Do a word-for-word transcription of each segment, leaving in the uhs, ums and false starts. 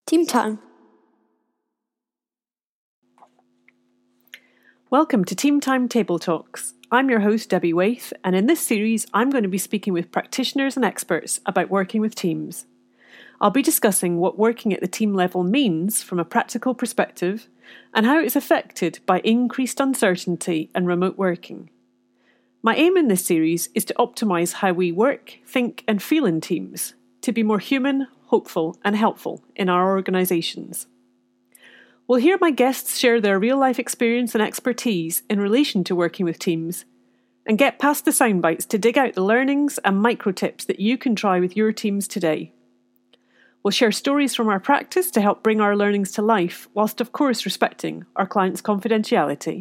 Team Time. Welcome to Team Time Table Talks. I'm your host, Debbie Waith, and in this series, I'm going to be speaking with practitioners and experts about working with teams. I'll be discussing what working at the team level means from a practical perspective and how it's affected by increased uncertainty and remote working. My aim in this series is to optimise how we work, think, and feel in teams to be more human, hopeful, and helpful in our organisations. We'll hear my guests share their real-life experience and expertise in relation to working with teams, and get past the sound bites to dig out the learnings and micro tips that you can try with your teams today. We'll share stories from our practice to help bring our learnings to life, whilst of course respecting our clients' confidentiality.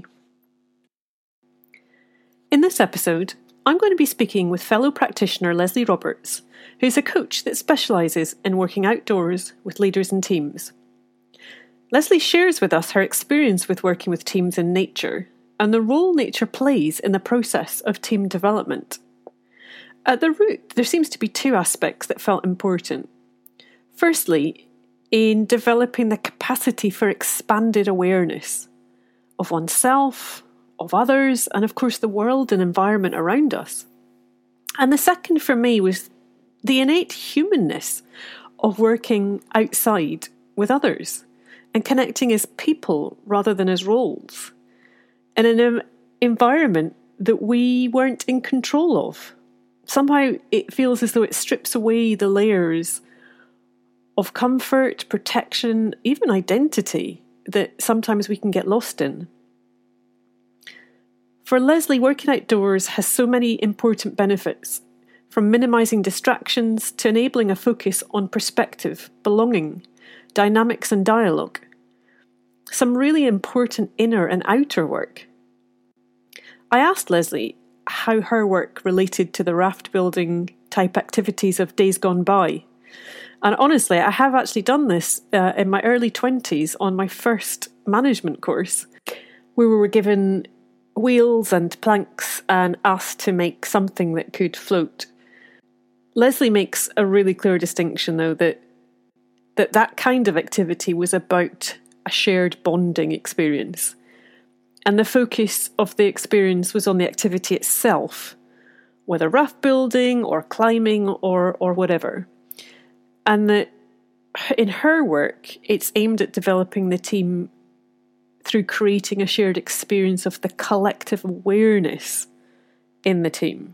In this episode, I'm going to be speaking with fellow practitioner Leslie Roberts, who's a coach that specialises in working outdoors with leaders and teams. Leslie shares with us her experience with working with teams in nature and the role nature plays in the process of team development. At the root, there seems to be two aspects that felt important. Firstly, in developing the capacity for expanded awareness of oneself, of others, and of course the world and environment around us. And the second for me was the innate humanness of working outside with others and connecting as people rather than as roles, in an environment that we weren't in control of. Somehow it feels as though it strips away the layers of comfort, protection, even identity that sometimes we can get lost in. For Leslie, working outdoors has so many important benefits, from minimising distractions to enabling a focus on perspective, belonging, dynamics and dialogue. Some really important inner and outer work. I asked Leslie how her work related to the raft building type activities of days gone by. And honestly, I have actually done this uh, in my early twenties on my first management course, where we were given wheels and planks and asked to make something that could float. Leslie makes a really clear distinction, though, that that, that kind of activity was about a shared bonding experience. And the focus of the experience was on the activity itself, whether raft building or climbing or, or whatever. And that in her work, it's aimed at developing the team through creating a shared experience of the collective awareness in the team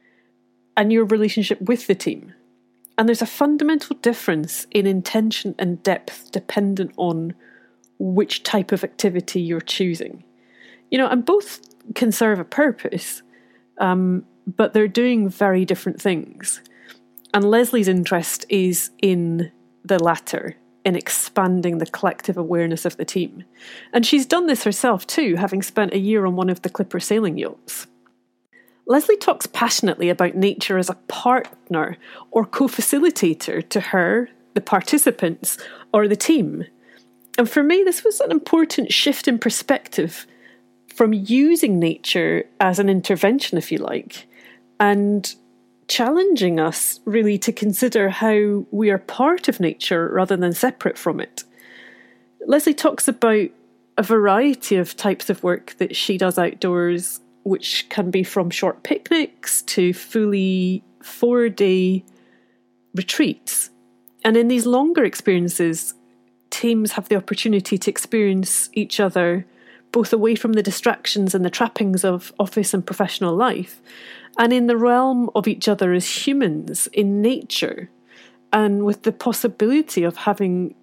and your relationship with the team. And there's a fundamental difference in intention and depth dependent on which type of activity you're choosing. You know, and both can serve a purpose, um, but they're doing very different things. And Leslie's interest is in the latter, in expanding the collective awareness of the team. And she's done this herself too, having spent a year on one of the Clipper sailing yachts. Leslie talks passionately about nature as a partner or co-facilitator to her, the participants, or the team. And for me, this was an important shift in perspective from using nature as an intervention, if you like, and challenging us really to consider how we are part of nature rather than separate from it. Leslie talks about a variety of types of work that she does outdoors, which can be from short picnics to fully four-day retreats. And in these longer experiences, teams have the opportunity to experience each other both away from the distractions and the trappings of office and professional life, and in the realm of each other as humans in nature, and with the possibility of having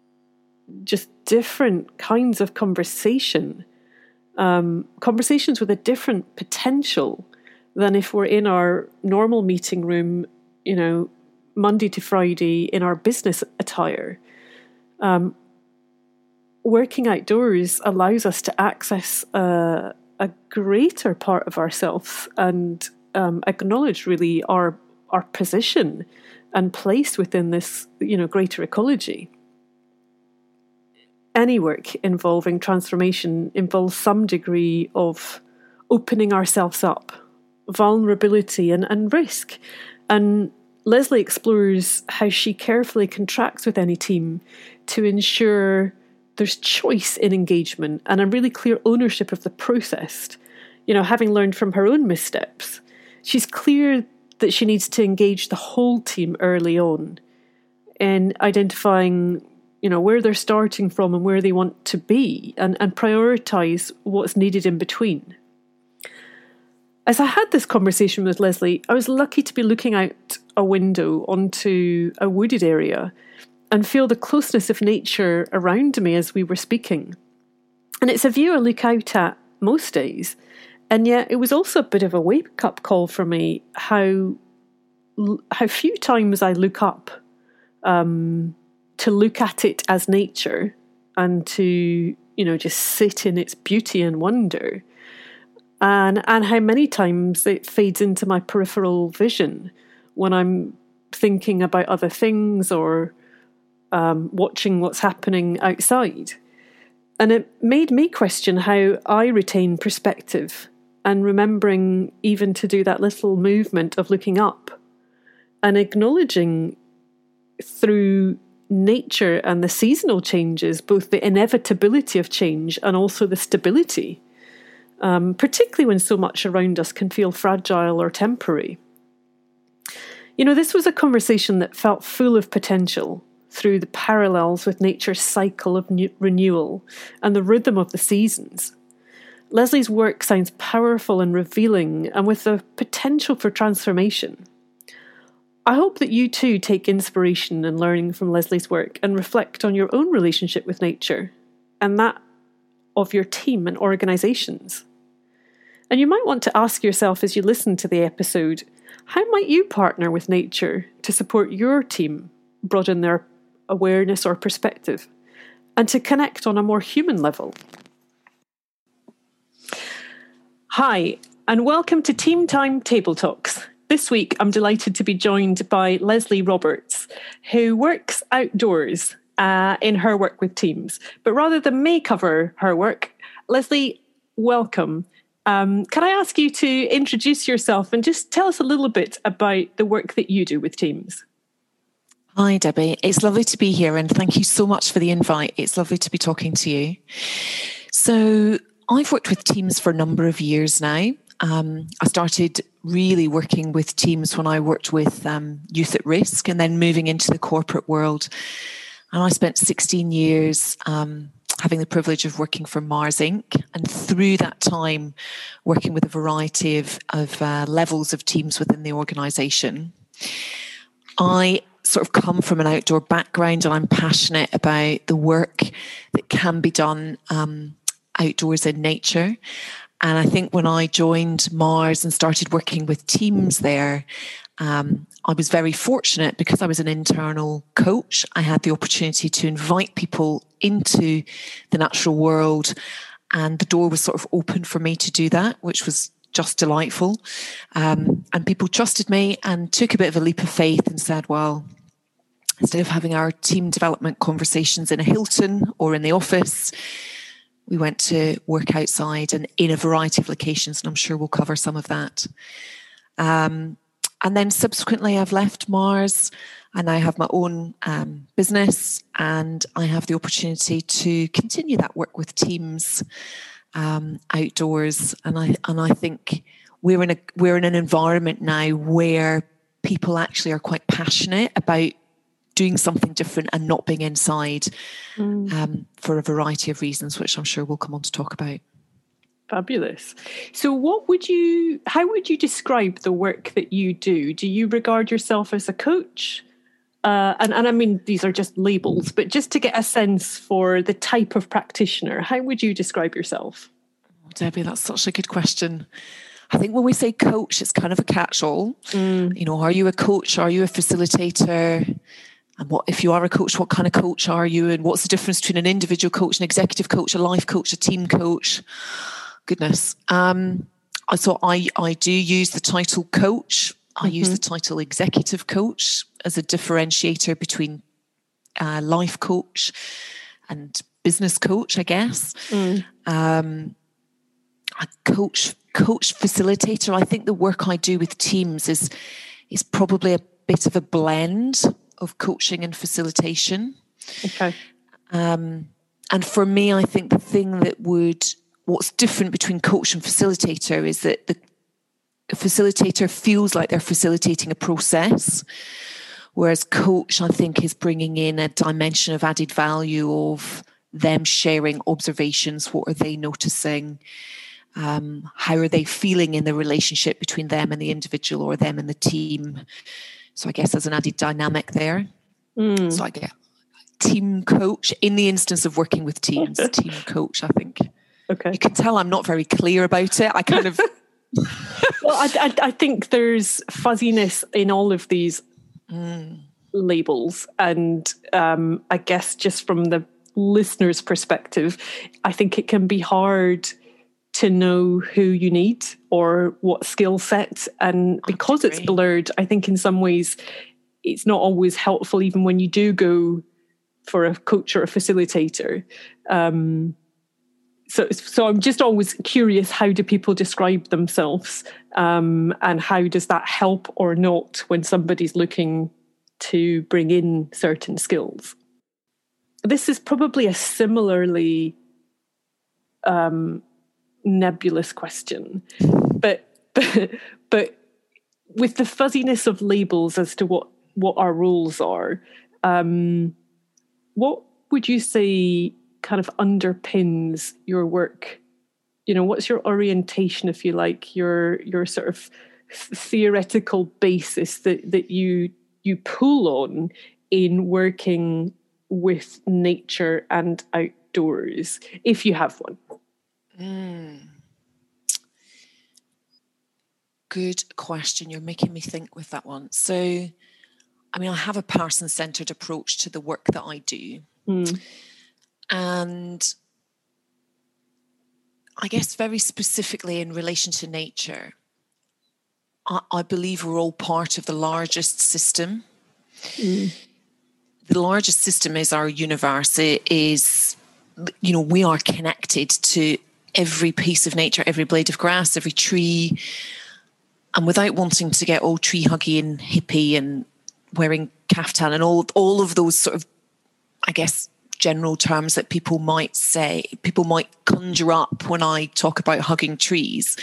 just different kinds of conversation, um, conversations with a different potential than if we're in our normal meeting room, you know, Monday to Friday in our business attire. Um, working outdoors allows us to access a, a greater part of ourselves and um, acknowledge really our our position and place within this, you know, greater ecology. Any work involving transformation involves some degree of opening ourselves up, vulnerability and, and risk. And Leslie explores how she carefully contracts with any team to ensure there's choice in engagement and a really clear ownership of the process. You know, having learned from her own missteps, she's clear that she needs to engage the whole team early on in identifying, you know, where they're starting from and where they want to be, and, and prioritise what's needed in between. As I had this conversation with Leslie, I was lucky to be looking out a window onto a wooded area and feel the closeness of nature around me as we were speaking. And it's a view I look out at most days, and yet it was also a bit of a wake-up call for me how how few times I look up um, to look at it as nature and to, you know, just sit in its beauty and wonder. And and how many times it fades into my peripheral vision when I'm thinking about other things or um, watching what's happening outside. And it made me question how I retain perspective and remembering even to do that little movement of looking up and acknowledging through nature and the seasonal changes, both the inevitability of change and also the stability. Um, particularly when so much around us can feel fragile or temporary. You know, this was a conversation that felt full of potential through the parallels with nature's cycle of new- renewal and the rhythm of the seasons. Leslie's work sounds powerful and revealing, and with the potential for transformation. I hope that you too take inspiration in learning from Leslie's work and reflect on your own relationship with nature and that of your team and organisations. And you might want to ask yourself as you listen to the episode, how might you partner with nature to support your team broaden their awareness or perspective and to connect on a more human level? Hi, and welcome to Team Time Table Talks. This week, I'm delighted to be joined by Leslie Roberts, who works outdoors Uh, in her work with teams. But rather than me cover her work, Leslie, welcome. Um, can I ask you to introduce yourself and just tell us a little bit about the work that you do with teams? Hi, Debbie. It's lovely to be here, and thank you so much for the invite. It's lovely to be talking to you. So I've worked with teams for a number of years now. Um, I started really working with teams when I worked with um, youth at risk and then moving into the corporate world. And I spent sixteen years um, having the privilege of working for Mars Incorporated. And through that time, working with a variety of, of uh, levels of teams within the organisation. I sort of come from an outdoor background, and I'm passionate about the work that can be done um, outdoors in nature. And I think when I joined Mars and started working with teams there, Um, I was very fortunate because I was an internal coach. I had the opportunity to invite people into the natural world, and the door was sort of open for me to do that, which was just delightful. Um, and people trusted me and took a bit of a leap of faith and said, well, instead of having our team development conversations in a Hilton or in the office, we went to work outside and in a variety of locations, and I'm sure we'll cover some of that. Um, And then subsequently, I've left Mars and I have my own um, business, and I have the opportunity to continue that work with teams um, outdoors. And I and I think we're in a we're in an environment now where people actually are quite passionate about doing something different and not being inside mm. um, for a variety of reasons, which I'm sure we'll come on to talk about. Fabulous. So what would you, how would you describe the work that you do? Do you regard yourself as a coach? Uh, and, and I mean, these are just labels, but just to get a sense for the type of practitioner, how would you describe yourself? Oh, Debbie, that's such a good question. I think when we say coach, it's kind of a catch-all. Mm. You know, are you a coach? Are you a facilitator? And what, if you are a coach, what kind of coach are you? And what's the difference between an individual coach, an executive coach, a life coach, a team coach? Goodness. Um, so I, I do use the title coach. I mm-hmm. use the title executive coach as a differentiator between uh, life coach and business coach, I guess. Mm. Um, a coach, coach facilitator. I think the work I do with teams is is probably a bit of a blend of coaching and facilitation. Okay. Um, and for me, I think the thing that would, what's different between coach and facilitator is that the facilitator feels like they're facilitating a process, whereas coach, I think, is bringing in a dimension of added value of them sharing observations. What are they noticing? Um, how are they feeling in the relationship between them and the individual, or them and the team? So I guess there's an added dynamic there. Mm. So I get team coach in the instance of working with teams, team coach, I think. Okay. You can tell I'm not very clear about it. I kind of... Well, I, I, I think there's fuzziness in all of these mm. labels. And um, I guess just from the listener's perspective, I think it can be hard to know who you need or what skill set. And because it's blurred, I think in some ways it's not always helpful, even when you do go for a coach or a facilitator. Um, so, so I'm just always curious, how do people describe themselves? Um, and how does that help or not when somebody's looking to bring in certain skills? This is probably a similarly um, nebulous question, but, but but with the fuzziness of labels as to what, what our roles are, um, what would you say kind of underpins your work? You know, what's your orientation, if you like, your your sort of theoretical basis that, that you you pull on in working with nature and outdoors, if you have one? Mm. Good question. You're making me think with that one. So, I mean, I have a person-centered approach to the work that I do. Mm. And I guess very specifically in relation to nature, I, I believe we're all part of the largest system. Mm. The largest system is our universe. It is, you know, we are connected to every piece of nature, every blade of grass, every tree. And without wanting to get all tree huggy and hippie and wearing kaftan and all all of those sort of, I guess, general terms that people might say, people might conjure up when I talk about hugging trees,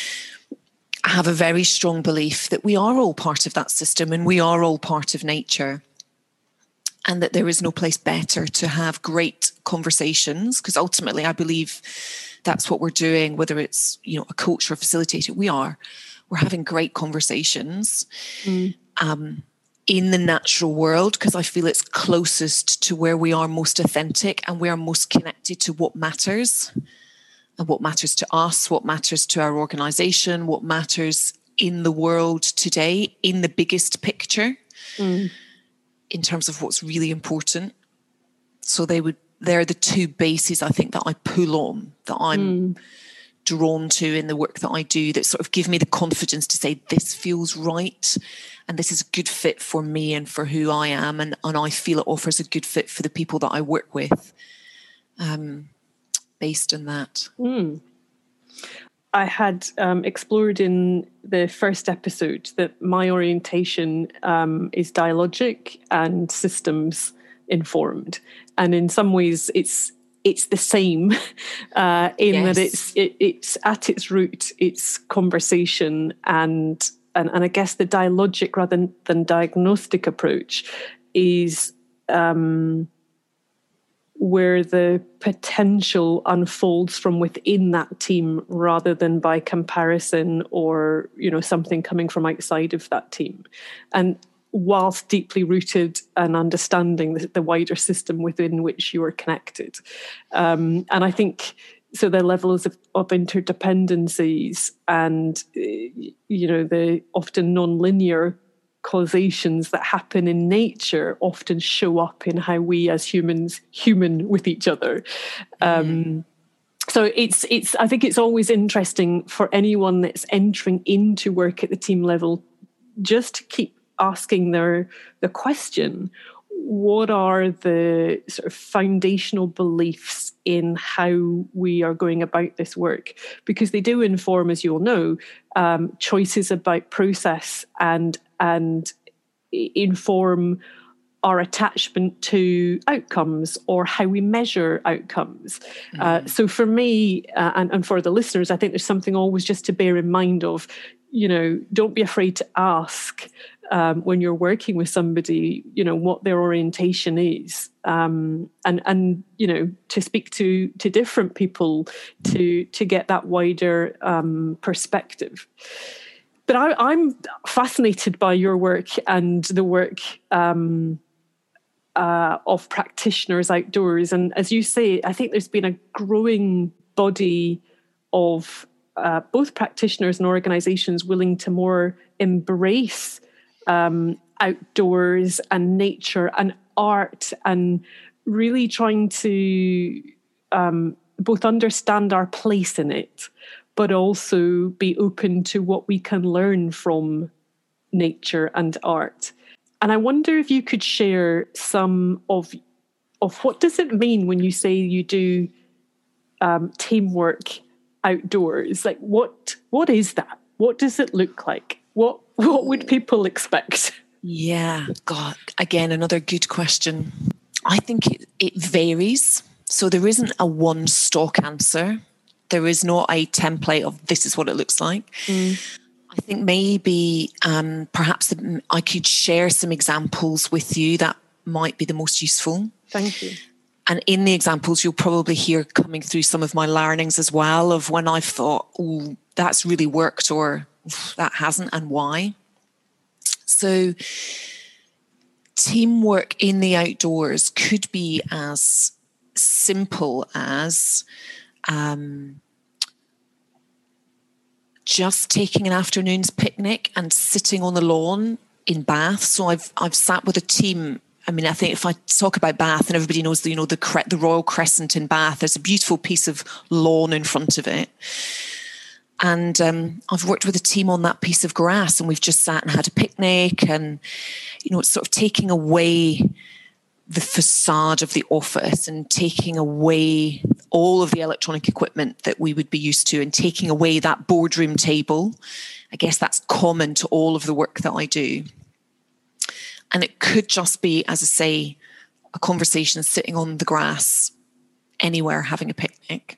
I have a very strong belief that we are all part of that system and we are all part of nature, and that there is no place better to have great conversations, because ultimately I believe that's what we're doing, whether it's, you know, a coach or a facilitator, we are. We're having great conversations. Mm. Um, in the natural world, because I feel it's closest to where we are most authentic and we are most connected to what matters, and what matters to us, what matters to our organisation, what matters in the world today, in the biggest picture, mm. in terms of what's really important. So they would, they're the two bases I think that I pull on, that I'm mm. drawn to in the work that I do, that sort of give me the confidence to say this feels right and this is a good fit for me and for who I am, and, and I feel it offers a good fit for the people that I work with, um, based on that. Mm. I had um, explored in the first episode that my orientation um, is dialogic and systems informed, and in some ways it's it's the same uh, in yes. that it's it, it's at its root, it's conversation, and and, and I guess the dialogic rather than, than diagnostic approach is um, where the potential unfolds from within that team rather than by comparison or, you know, something coming from outside of that team. And whilst deeply rooted and understanding the, the wider system within which you are connected. Um, and I think, so the levels of, of interdependencies and, you know, the often non-linear causations that happen in nature often show up in how we as humans human with each other. Um, mm. So it's, it's, I think it's always interesting for anyone that's entering into work at the team level, just to keep asking their the question, what are the sort of foundational beliefs in how we are going about this work? Because they do inform, as you all know, um, choices about process and and inform our attachment to outcomes or how we measure outcomes. Mm. Uh, so for me uh, and, and for the listeners, I think there's something always just to bear in mind of, you know, don't be afraid to ask um, when you're working with somebody, you know, what their orientation is, um, and and you know, to speak to to different people to to get that wider um, perspective. But I, I'm fascinated by your work and the work um, uh, of practitioners outdoors. And as you say, I think there's been a growing body of uh, both practitioners and organisations willing to more embrace um, outdoors and nature and art, and really trying to um, both understand our place in it, but also be open to what we can learn from nature and art. And I wonder if you could share some of of what does it mean when you say you do um, teamwork outdoors? Like, what what is that? What does it look like? What what would people expect? Yeah, God, again, another good question. I think it, it varies. So there isn't a one stock answer. There is not a template of this is what it looks like. Mm. I think maybe um, perhaps I could share some examples with you that might be the most useful. Thank you. And in the examples, you'll probably hear coming through some of my learnings as well of when I've thought, oh, that's really worked, or that hasn't, and why. So teamwork in the outdoors could be as simple as um, just taking an afternoon's picnic and sitting on the lawn in Bath. So I've I've sat with a team. I mean, I think if I talk about Bath, and everybody knows the, you know, the cre- the Royal Crescent in Bath, there's a beautiful piece of lawn in front of it. And um, I've worked with a team on that piece of grass, and we've just sat and had a picnic, and, you know, it's sort of taking away the facade of the office and taking away all of the electronic equipment that we would be used to, and taking away that boardroom table. I guess that's common to all of the work that I do. And it could just be, as I say, a conversation sitting on the grass anywhere having a picnic.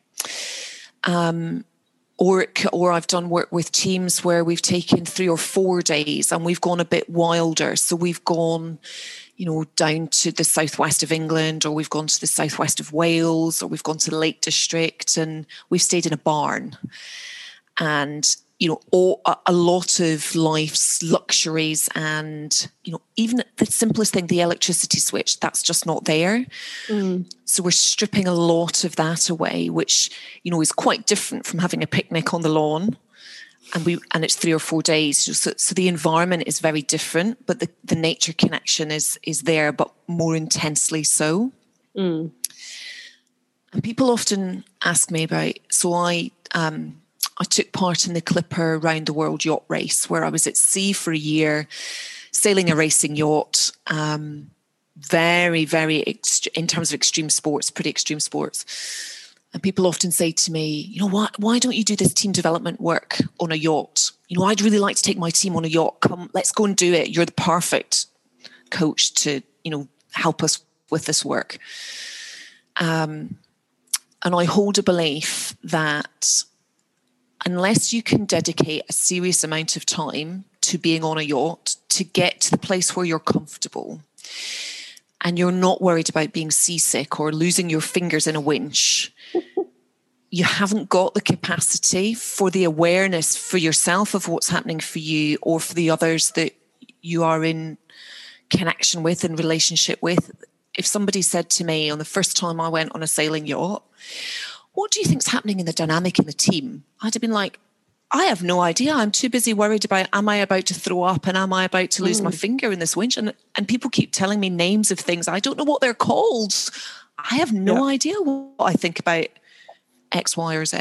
Um, or, it, or I've done work with teams where we've taken three or four days and we've gone a bit wilder. So we've gone, you know, down to the southwest of England, or we've gone to the southwest of Wales, or we've gone to the Lake District, and we've stayed in a barn. And you know, all, a lot of life's luxuries, and, you know, even the simplest thing, the electricity switch, that's just not there. Mm. So we're stripping a lot of that away, which, you know, is quite different from having a picnic on the lawn. And we and it's three or four days. So, so the environment is very different, but the, the nature connection is is there, but more intensely so. Mm. And people often ask me about, so I... Um, I took part in the Clipper Round the World Yacht Race, where I was at sea for a year, sailing a racing yacht. Um, very, very, ext- in terms of extreme sports, pretty extreme sports. And people often say to me, you know, why, why don't you do this team development work on a yacht? You know, I'd really like to take my team on a yacht. Come, let's go and do it. You're the perfect coach to, you know, help us with this work. Um, and I hold a belief that unless you can dedicate a serious amount of time to being on a yacht to get to the place where you're comfortable and you're not worried about being seasick or losing your fingers in a winch, you haven't got the capacity for the awareness for yourself of what's happening for you or for the others that you are in connection with and relationship with. If somebody said to me on the first time I went on a sailing yacht, what do you think's happening in the dynamic in the team? I'd have been like, I have no idea. I'm too busy worried about, am I about to throw up and am I about to lose mm. my finger in this winch? And and people keep telling me names of things. I don't know what they're called. I have no yeah. idea what I think about X, Y, or Z.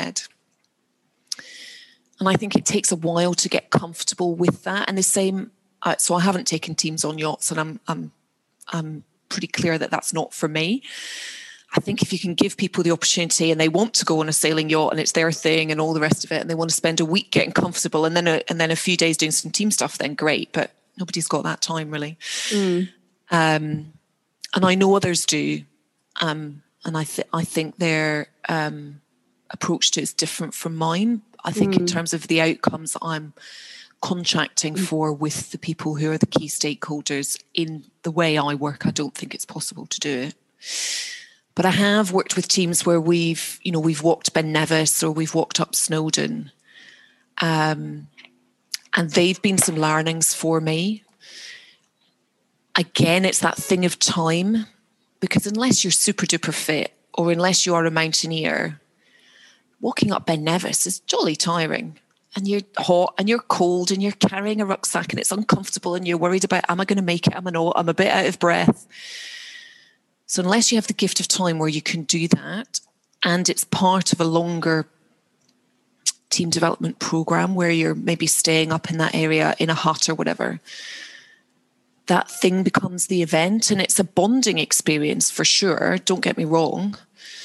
And I think it takes a while to get comfortable with that. And the same, uh, so I haven't taken teams on yachts, and I'm I'm I'm pretty clear that that's not for me. I think if you can give people the opportunity and they want to go on a sailing yacht and it's their thing and all the rest of it, and they want to spend a week getting comfortable and then a, and then a few days doing some team stuff, then great. But Nobody's got that time, really. Mm. Um, and I know others do. Um, and I, th- I think their um, approach to it is different from mine. I think mm. in terms of the outcomes I'm contracting mm. for with the people who are the key stakeholders in the way I work, I don't think it's possible to do it. But I have worked with teams where we've, you know, we've walked Ben Nevis or we've walked up Snowdon. Um, and they've been some learnings for me. Again, it's that thing of time, because unless you're super duper fit or unless you are a mountaineer, walking up Ben Nevis is jolly tiring. And you're hot and you're cold and you're carrying a rucksack and it's uncomfortable and you're worried about, am I going to make it? Am I not? I'm a bit out of breath. So unless you have the gift of time where you can do that, and it's part of a longer team development program where you're maybe staying up in that area in a hut or whatever, that thing becomes the event. And it's a bonding experience for sure, don't get me wrong,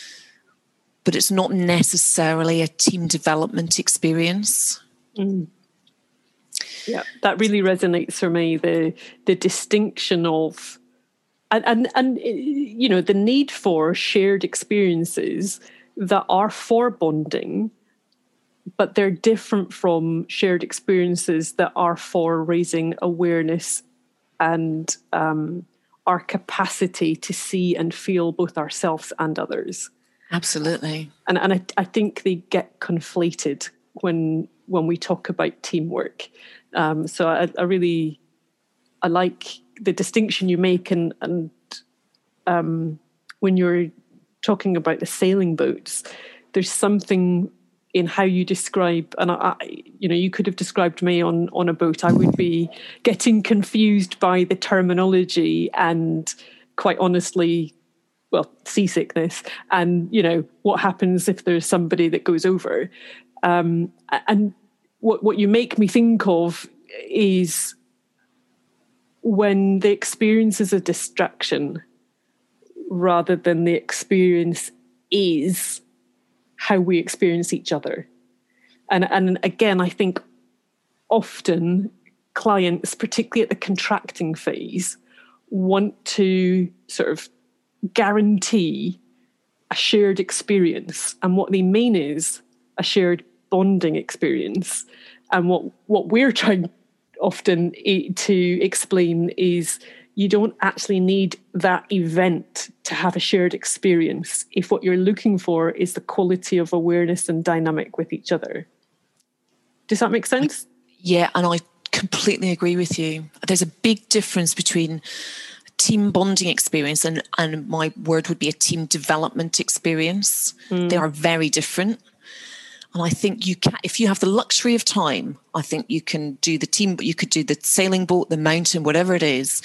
but it's not necessarily a team development experience. Mm. Yeah, that really resonates for me, the the distinction of And, and, and, you know, the need for shared experiences that are for bonding, but they're different from shared experiences that are for raising awareness and um, our capacity to see and feel both ourselves and others. Absolutely. And, and I, I think they get conflated when when we talk about teamwork. Um, so I, I really, I like the distinction you make, and, and um, when you're talking about the sailing boats, there's something in how you describe, and I, you know, you could have described me on, on a boat. I would be getting confused by the terminology and, quite honestly, well, seasickness, and, you know, what happens if there's somebody that goes over. Um, and what what you make me think of is when the experience is a distraction rather than the experience is how we experience each other. And, and again, I think often clients, particularly at the contracting phase, want to sort of guarantee a shared experience. And what they mean is a shared bonding experience. And what, what we're trying often to explain is you don't actually need that event to have a shared experience if what you're looking for is the quality of awareness and dynamic with each other. Does that make sense? Yeah, and I completely agree with you. There's a big difference between a team bonding experience and, and my word would be a team development experience. Mm. They are very different. And I think you can, if you have the luxury of time, I think you can do the team, but you could do the sailing boat, the mountain, whatever it is,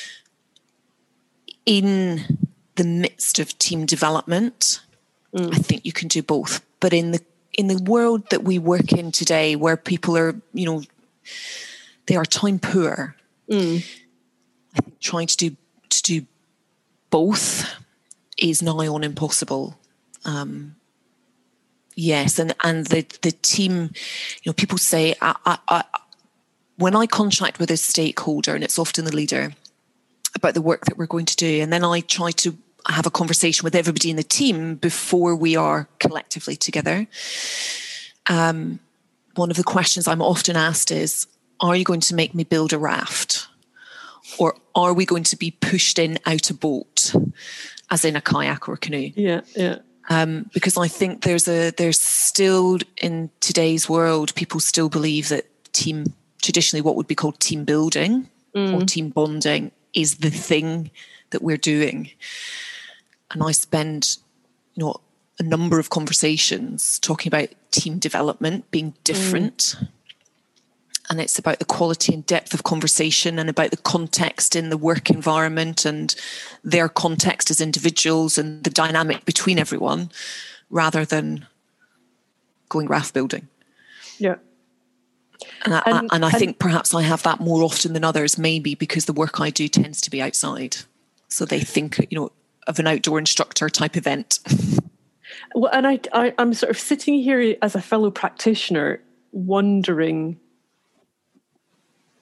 in the midst of team development. Mm. I think you can do both. But in the in the world that we work in today, where people are, you know, they are time poor, mm. I think trying to do to do both is nigh on impossible. Um, Yes, and, and the, the team, you know, people say, I, I, I, when I contract with a stakeholder, and it's often the leader, about the work that we're going to do, and then I try to have a conversation with everybody in the team before we are collectively together. Um, one of the questions I'm often asked is, are you going to make me build a raft? Or are we going to be pushed in out a boat, as in a kayak or a canoe? Yeah, yeah. Um, because I think there's a there's still, in today's world, people still believe that team, traditionally what would be called team building mm. or team bonding, is the thing that we're doing. And I spend, you know, a number of conversations talking about team development being different. Mm. And it's about the quality and depth of conversation and about the context in the work environment and their context as individuals and the dynamic between everyone, rather than going raft building. Yeah. And I, and, I, and I and, think perhaps I have that more often than others, maybe because the work I do tends to be outside. So they think, you know, of an outdoor instructor type event. Well, and I, I, I'm sort of sitting here as a fellow practitioner wondering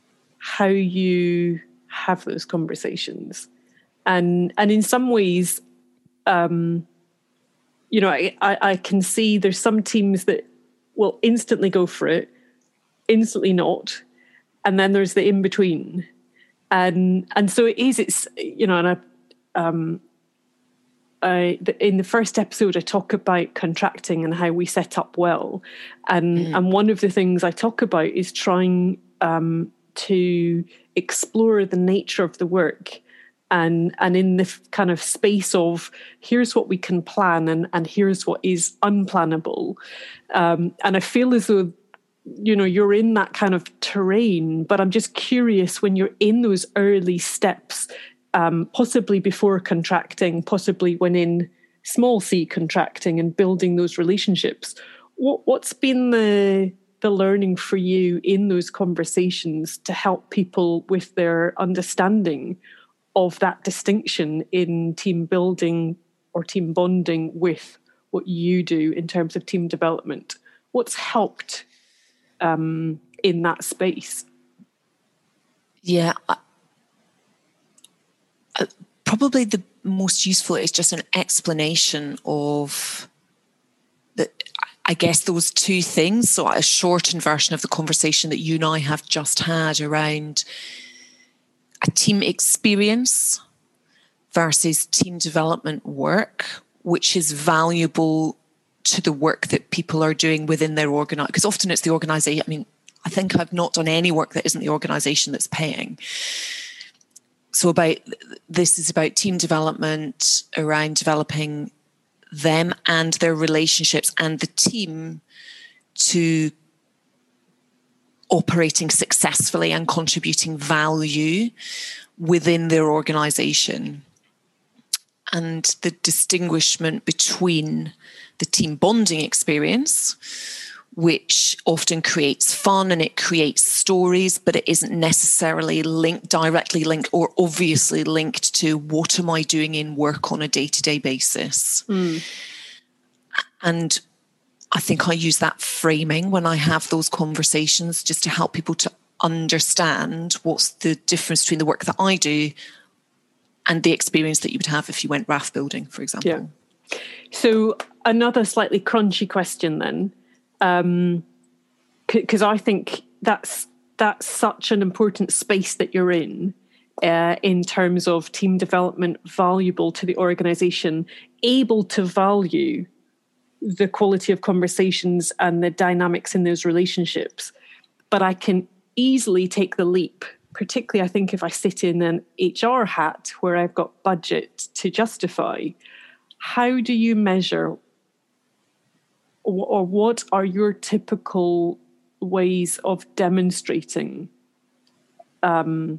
how you have those conversations. And and in some ways, um, you know, I, I, I can see there's some teams that will instantly go for it, instantly not, and then there's the in between, and and so it is. It's you know, and I, um, I in the first episode I talk about contracting and how we set up well, and mm. and one of the things I talk about is trying um, to explore the nature of the work. And and in the kind of space of here's what we can plan and, and here's what is unplannable. Um, and I feel as though, you know, you're in that kind of terrain, but I'm just curious when you're in those early steps, um, possibly before contracting, possibly when in small C contracting and building those relationships, what, what's been the the learning for you in those conversations to help people with their understanding of that distinction in team building or team bonding with what you do in terms of team development? What's helped um, in that space? Yeah, uh, uh, probably the most useful is just an explanation of the, I guess, those two things. So a shortened version of the conversation that you and I have just had around a team experience versus team development work, which is valuable to the work that people are doing within their organisation. Because often it's the organisation. I mean, I think I've not done any work that isn't the organisation that's paying. So about this is about team development around developing them and their relationships and the team to operating successfully and contributing value within their organisation. And the distinguishment between the team bonding experience, which often creates fun and it creates stories, but it isn't necessarily linked, directly linked or obviously linked to what am I doing in work on a day-to-day basis. Mm. And I think I use that framing when I have those conversations just to help people to understand what's the difference between the work that I do and the experience that you would have if you went raft building, for example. Yeah. So another slightly crunchy question then, because um, I think that's that's such an important space that you're in, uh, in terms of team development, valuable to the organisation, able to value the quality of conversations and the dynamics in those relationships. But I can easily take the leap, particularly I think if I sit in an H R hat where I've got budget to justify. How do you measure, or what are your typical ways of demonstrating um,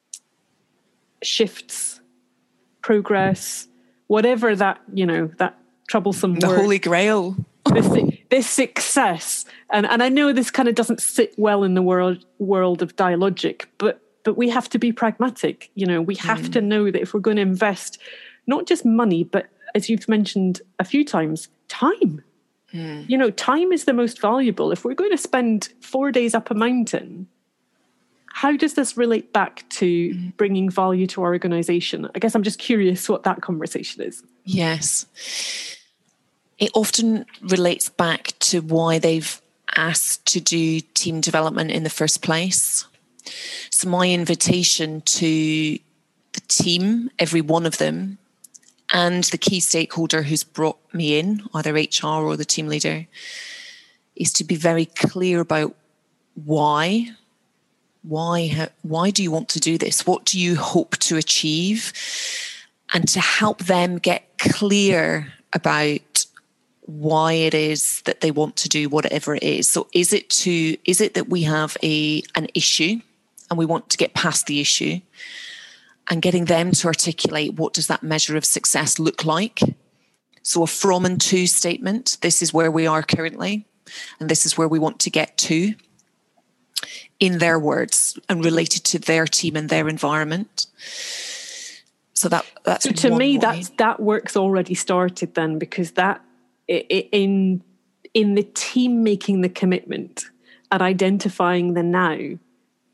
shifts, progress, whatever that, you know, that troublesome the word. Holy Grail. this, this success, and and I know this kind of doesn't sit well in the world world of dialogic, but but we have to be pragmatic. You know, we have mm. to know that if we're going to invest not just money, but as you've mentioned a few times, time. Mm. You know, time is the most valuable. If we're going to spend four days up a mountain, how does this relate back to mm. bringing value to our organisation? I guess I'm just curious what that conversation is. Yes. It often relates back to why they've asked to do team development in the first place. So my invitation to the team, every one of them, and the key stakeholder who's brought me in, either H R or the team leader, is to be very clear about why. Why, why do you want to do this? What do you hope to achieve? And to help them get clear about why it is that they want to do whatever it is. So is it to is it that we have a an issue and we want to get past the issue, and getting them to articulate what does that measure of success look like? So a from and to statement, this is where we are currently and this is where we want to get to, in their words and related to their team and their environment. So that that's so to me way. that's that work's already started then, because that in in the team making the commitment and identifying the now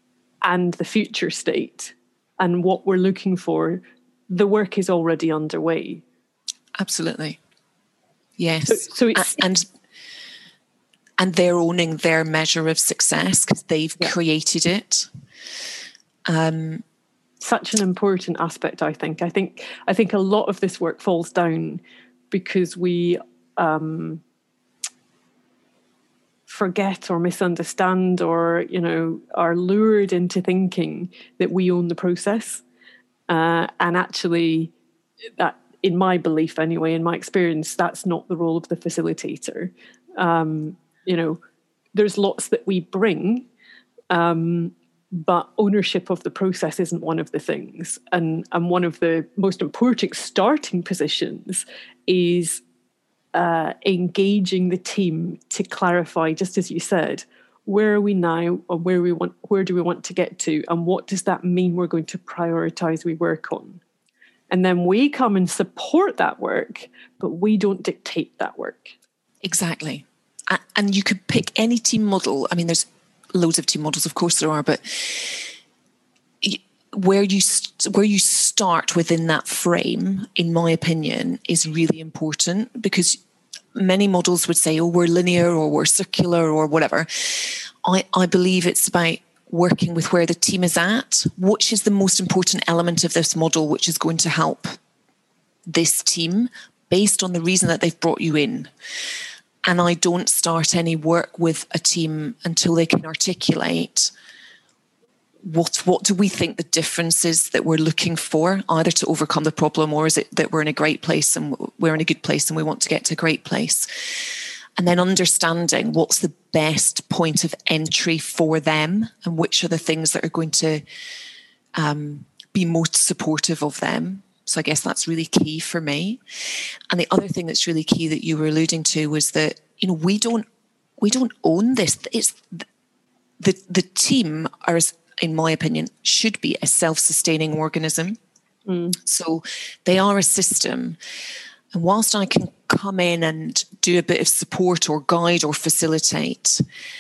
and the future state and what we're looking for, the work is already underway. Absolutely. Yes. So, so it's, and and they're owning their measure of success because they've yeah. created it. Um, such an important aspect, I think. I think I think a lot of this work falls down because we um, forget or misunderstand, or you know, are lured into thinking that we own the process, uh, and actually, that, in my belief anyway, in my experience, that's not the role of the facilitator. Um, you know, there's lots that we bring. Um, But ownership of the process isn't one of the things. And, and one of the most important starting positions is uh, engaging the team to clarify, just as you said, where are we now, or where we want, where do we want to get to, and what does that mean we're going to prioritize we work on? And then we come and support that work, but we don't dictate that work. Exactly. And you could pick any team model. I mean, there's loads of team models, of course there are, but where you where you start within that frame, in my opinion, is really important, because many models would say, oh, we're linear or we're circular or whatever. I, I believe it's about working with where the team is at, which is the most important element of this model, which is going to help this team based on the reason that they've brought you in. And I don't start any work with a team until they can articulate what what do we think the difference is that we're looking for, either to overcome the problem, or is it that we're in a great place and we're in a good place and we want to get to a great place. And then understanding what's the best point of entry for them and which are the things that are going to um, be most supportive of them. So I guess that's really key for me. And the other thing that's really key that you were alluding to was that, you know, we don't we don't own this. It's the the team are, in my opinion, should be a self-sustaining organism. Mm. So they are a system. And whilst I can come in and do a bit of support or guide or facilitate,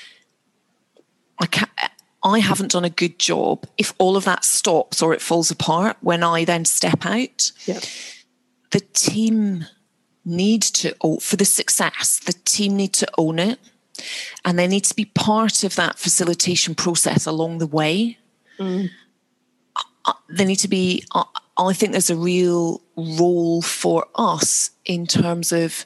I can't I haven't done a good job if all of that stops or it falls apart when I then step out. Yeah. The team need to, for the success, the team need to own it, and they need to be part of that facilitation process along the way. Mm. They need to be, I think there's a real role for us in terms of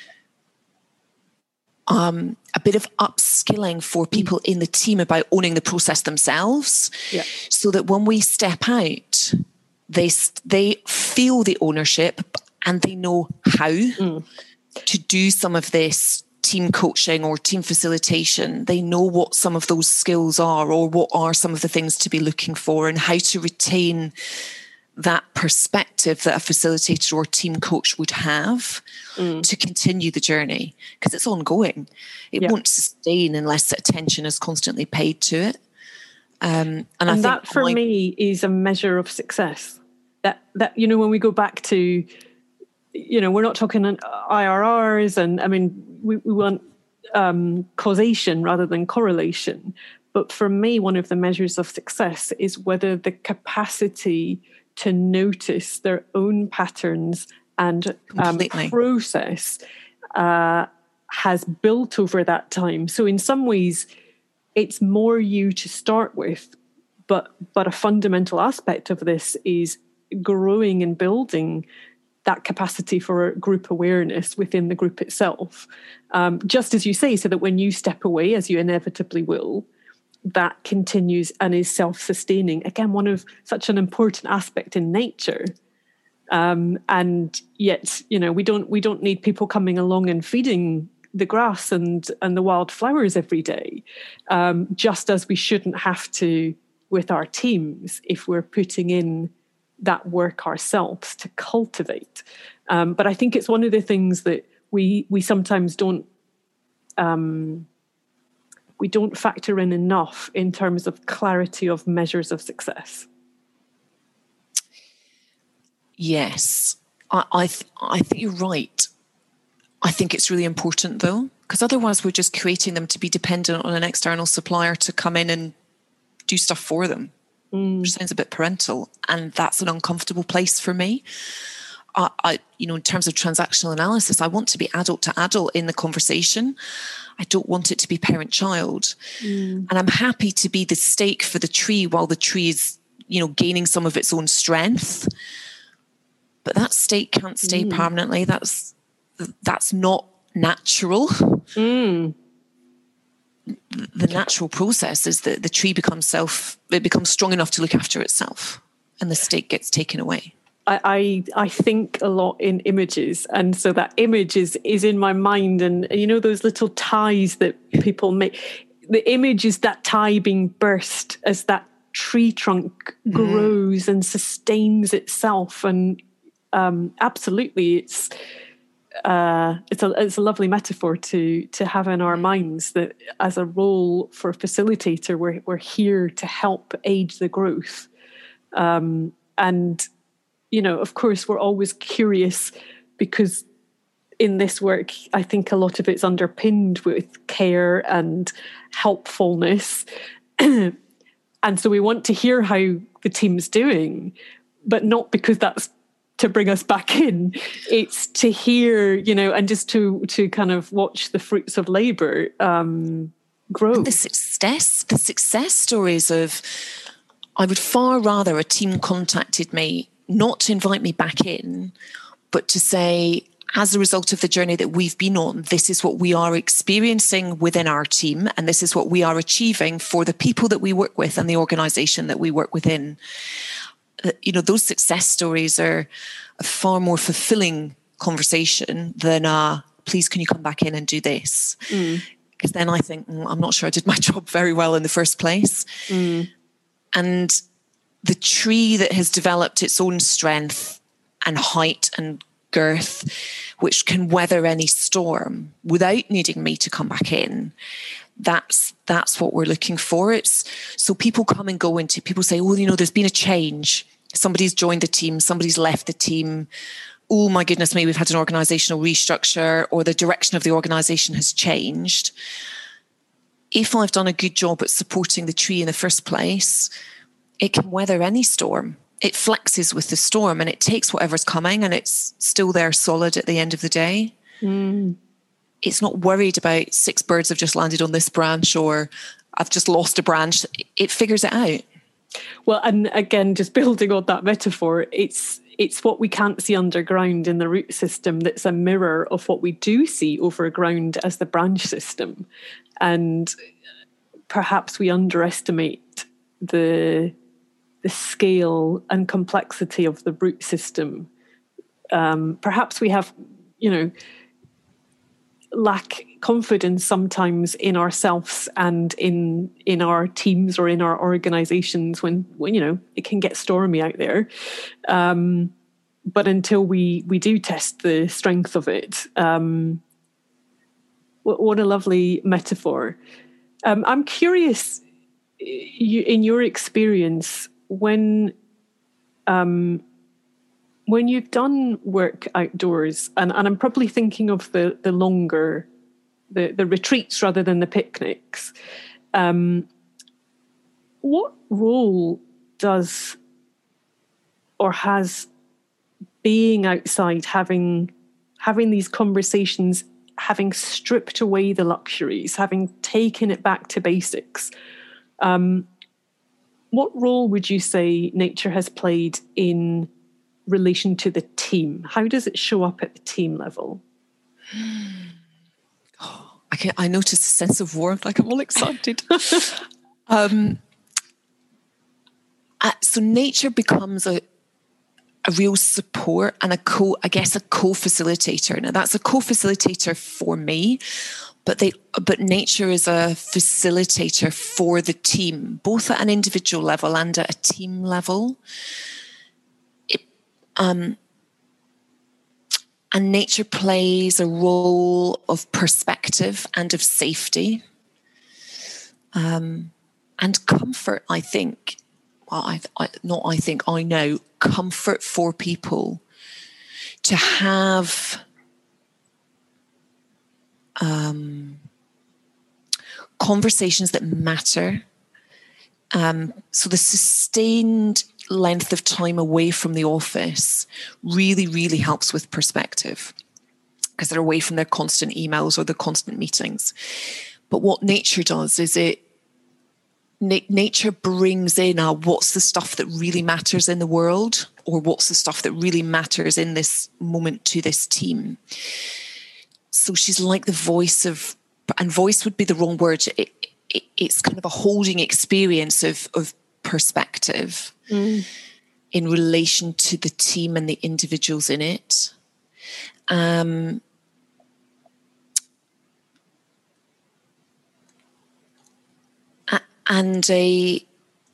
Um, a bit of upskilling for people in the team about owning the process themselves, yeah. so that when we step out, they they feel the ownership and they know how mm. to do some of this team coaching or team facilitation. They know what some of those skills are, or what are some of the things to be looking for, and how to retain that perspective that a facilitator or team coach would have mm. to continue the journey, because it's ongoing. It yeah. won't sustain unless attention is constantly paid to it. Um, and and I think that for my, me is a measure of success. That, that, you know, when we go back to, you know, we're not talking I R Rs, and I mean, we, we want um, causation rather than correlation. But for me, one of the measures of success is whether the capacity to notice their own patterns and um, process uh, has built over that time. So in some ways, it's more you to start with, but but a fundamental aspect of this is growing and building that capacity for group awareness within the group itself. Um, just as you say, so that when you step away, as you inevitably will, that continues and is self-sustaining. Again, one of such an important aspect in nature. Um, and yet, you know, we don't we don't need people coming along and feeding the grass and and the wildflowers every day. Um, just as we shouldn't have to with our teams if we're putting in that work ourselves to cultivate. Um, but I think it's one of the things that we we sometimes don't. Um, we don't factor in enough in terms of clarity of measures of success. Yes, I I, th- I think you're right. I think it's really important, though, because otherwise we're just creating them to be dependent on an external supplier to come in and do stuff for them, mm. which sounds a bit parental. And that's an uncomfortable place for me. I, I, you know, in terms of transactional analysis, I want to be adult to adult in the conversation. I don't want it to be parent-child. Mm. And I'm happy to be the stake for the tree while the tree is, you know, gaining some of its own strength. But that stake can't stay mm. permanently. That's that's not natural. Mm. The natural process is that the tree becomes self, it becomes strong enough to look after itself, and the stake gets taken away. I, I I think a lot in images, and so that image is is in my mind, and you know those little ties that people make. The image is that tie being burst as that tree trunk grows mm. and sustains itself, and um, absolutely, it's uh, it's a it's a lovely metaphor to to have in our minds that as a role for a facilitator, we're we're here to help aid the growth, um, and. You know, of course, we're always curious because in this work, I think a lot of it's underpinned with care and helpfulness. And so we want to hear how the team's doing, but not because that's to bring us back in. It's to hear, you know, and just to to kind of watch the fruits of labour um, grow. And the success, the success stories of, I would far rather a team contacted me not to invite me back in, but to say, as a result of the journey that we've been on, this is what we are experiencing within our team, and this is what we are achieving for the people that we work with and the organisation that we work within. You know, those success stories are a far more fulfilling conversation than, uh, please, can you come back in and do this? Mm. Because then I think, mm, I'm not sure I did my job very well in the first place. Mm. And the tree that has developed its own strength and height and girth, which can weather any storm without needing me to come back in, that's that's what we're looking for. It's so people come and go into, people say, oh, you know, there's been a change. Somebody's joined the team, somebody's left the team. Oh my goodness me, we've had an organizational restructure, or the direction of the organization has changed. If I've done a good job at supporting the tree in the first place, it can weather any storm. It flexes with the storm and it takes whatever's coming and it's still there solid at the end of the day. Mm. It's not worried about six birds have just landed on this branch or I've just lost a branch. It figures it out. Well, and again, just building on that metaphor, it's it's what we can't see underground in the root system that's a mirror of what we do see overground as the branch system. And perhaps we underestimate the the scale and complexity of the root system. Um, perhaps we have, you know, lack confidence sometimes in ourselves and in in our teams or in our organizations when, when you know, it can get stormy out there. Um, but until we we do test the strength of it, um, what, what a lovely metaphor. Um, I'm curious, you, in your experience, when um, when you've done work outdoors, and, and I'm probably thinking of the the longer, the, the retreats rather than the picnics, um, what role does or has being outside, having having these conversations, having stripped away the luxuries, having taken it back to basics, um, what role would you say nature has played in relation to the team? How does it show up at the team level? Oh, I can, I notice a sense of warmth, like I'm all excited. um, uh, so nature becomes a a real support and a co, I guess, a co-facilitator. Now that's a co-facilitator for me, but they, but nature is a facilitator for the team, both at an individual level and at a team level. It, um, and nature plays a role of perspective and of safety, um, and comfort, I think. Well, I, I, not I think, I know, comfort for people to have um, conversations that matter, Um, so the sustained length of time away from the office really, really helps with perspective, because they're away from their constant emails or the constant meetings. But what nature does is it na- nature brings in a, what's the stuff that really matters in the world, or what's the stuff that really matters in this moment to this team. So she's like the voice of, and voice would be the wrong word. It, it, it's kind of a holding experience of, of perspective mm. in relation to the team and the individuals in it. Um, and a,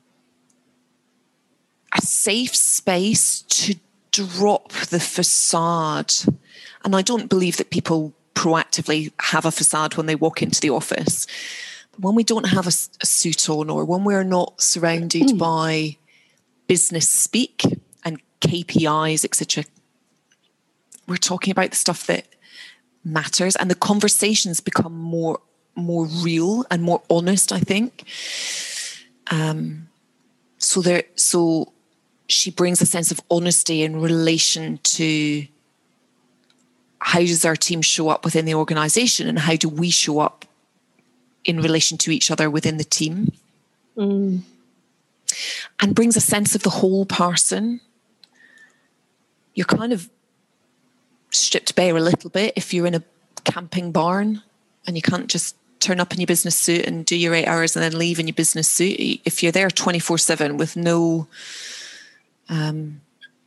a safe space to drop the facade. And I don't believe that people proactively have a facade when they walk into the office. But when we don't have a, a suit on, or when we're not surrounded mm. by business speak and K P Is, et cetera, we're talking about the stuff that matters, and the conversations become more more real and more honest, I think. Um, so there, so she brings a sense of honesty in relation to how does our team show up within the organisation, and how do we show up in relation to each other within the team. Mm. And brings a sense of the whole person. You're kind of stripped bare a little bit if you're in a camping barn and you can't just turn up in your business suit and do your eight hours and then leave in your business suit. If you're there twenty-four seven with no um,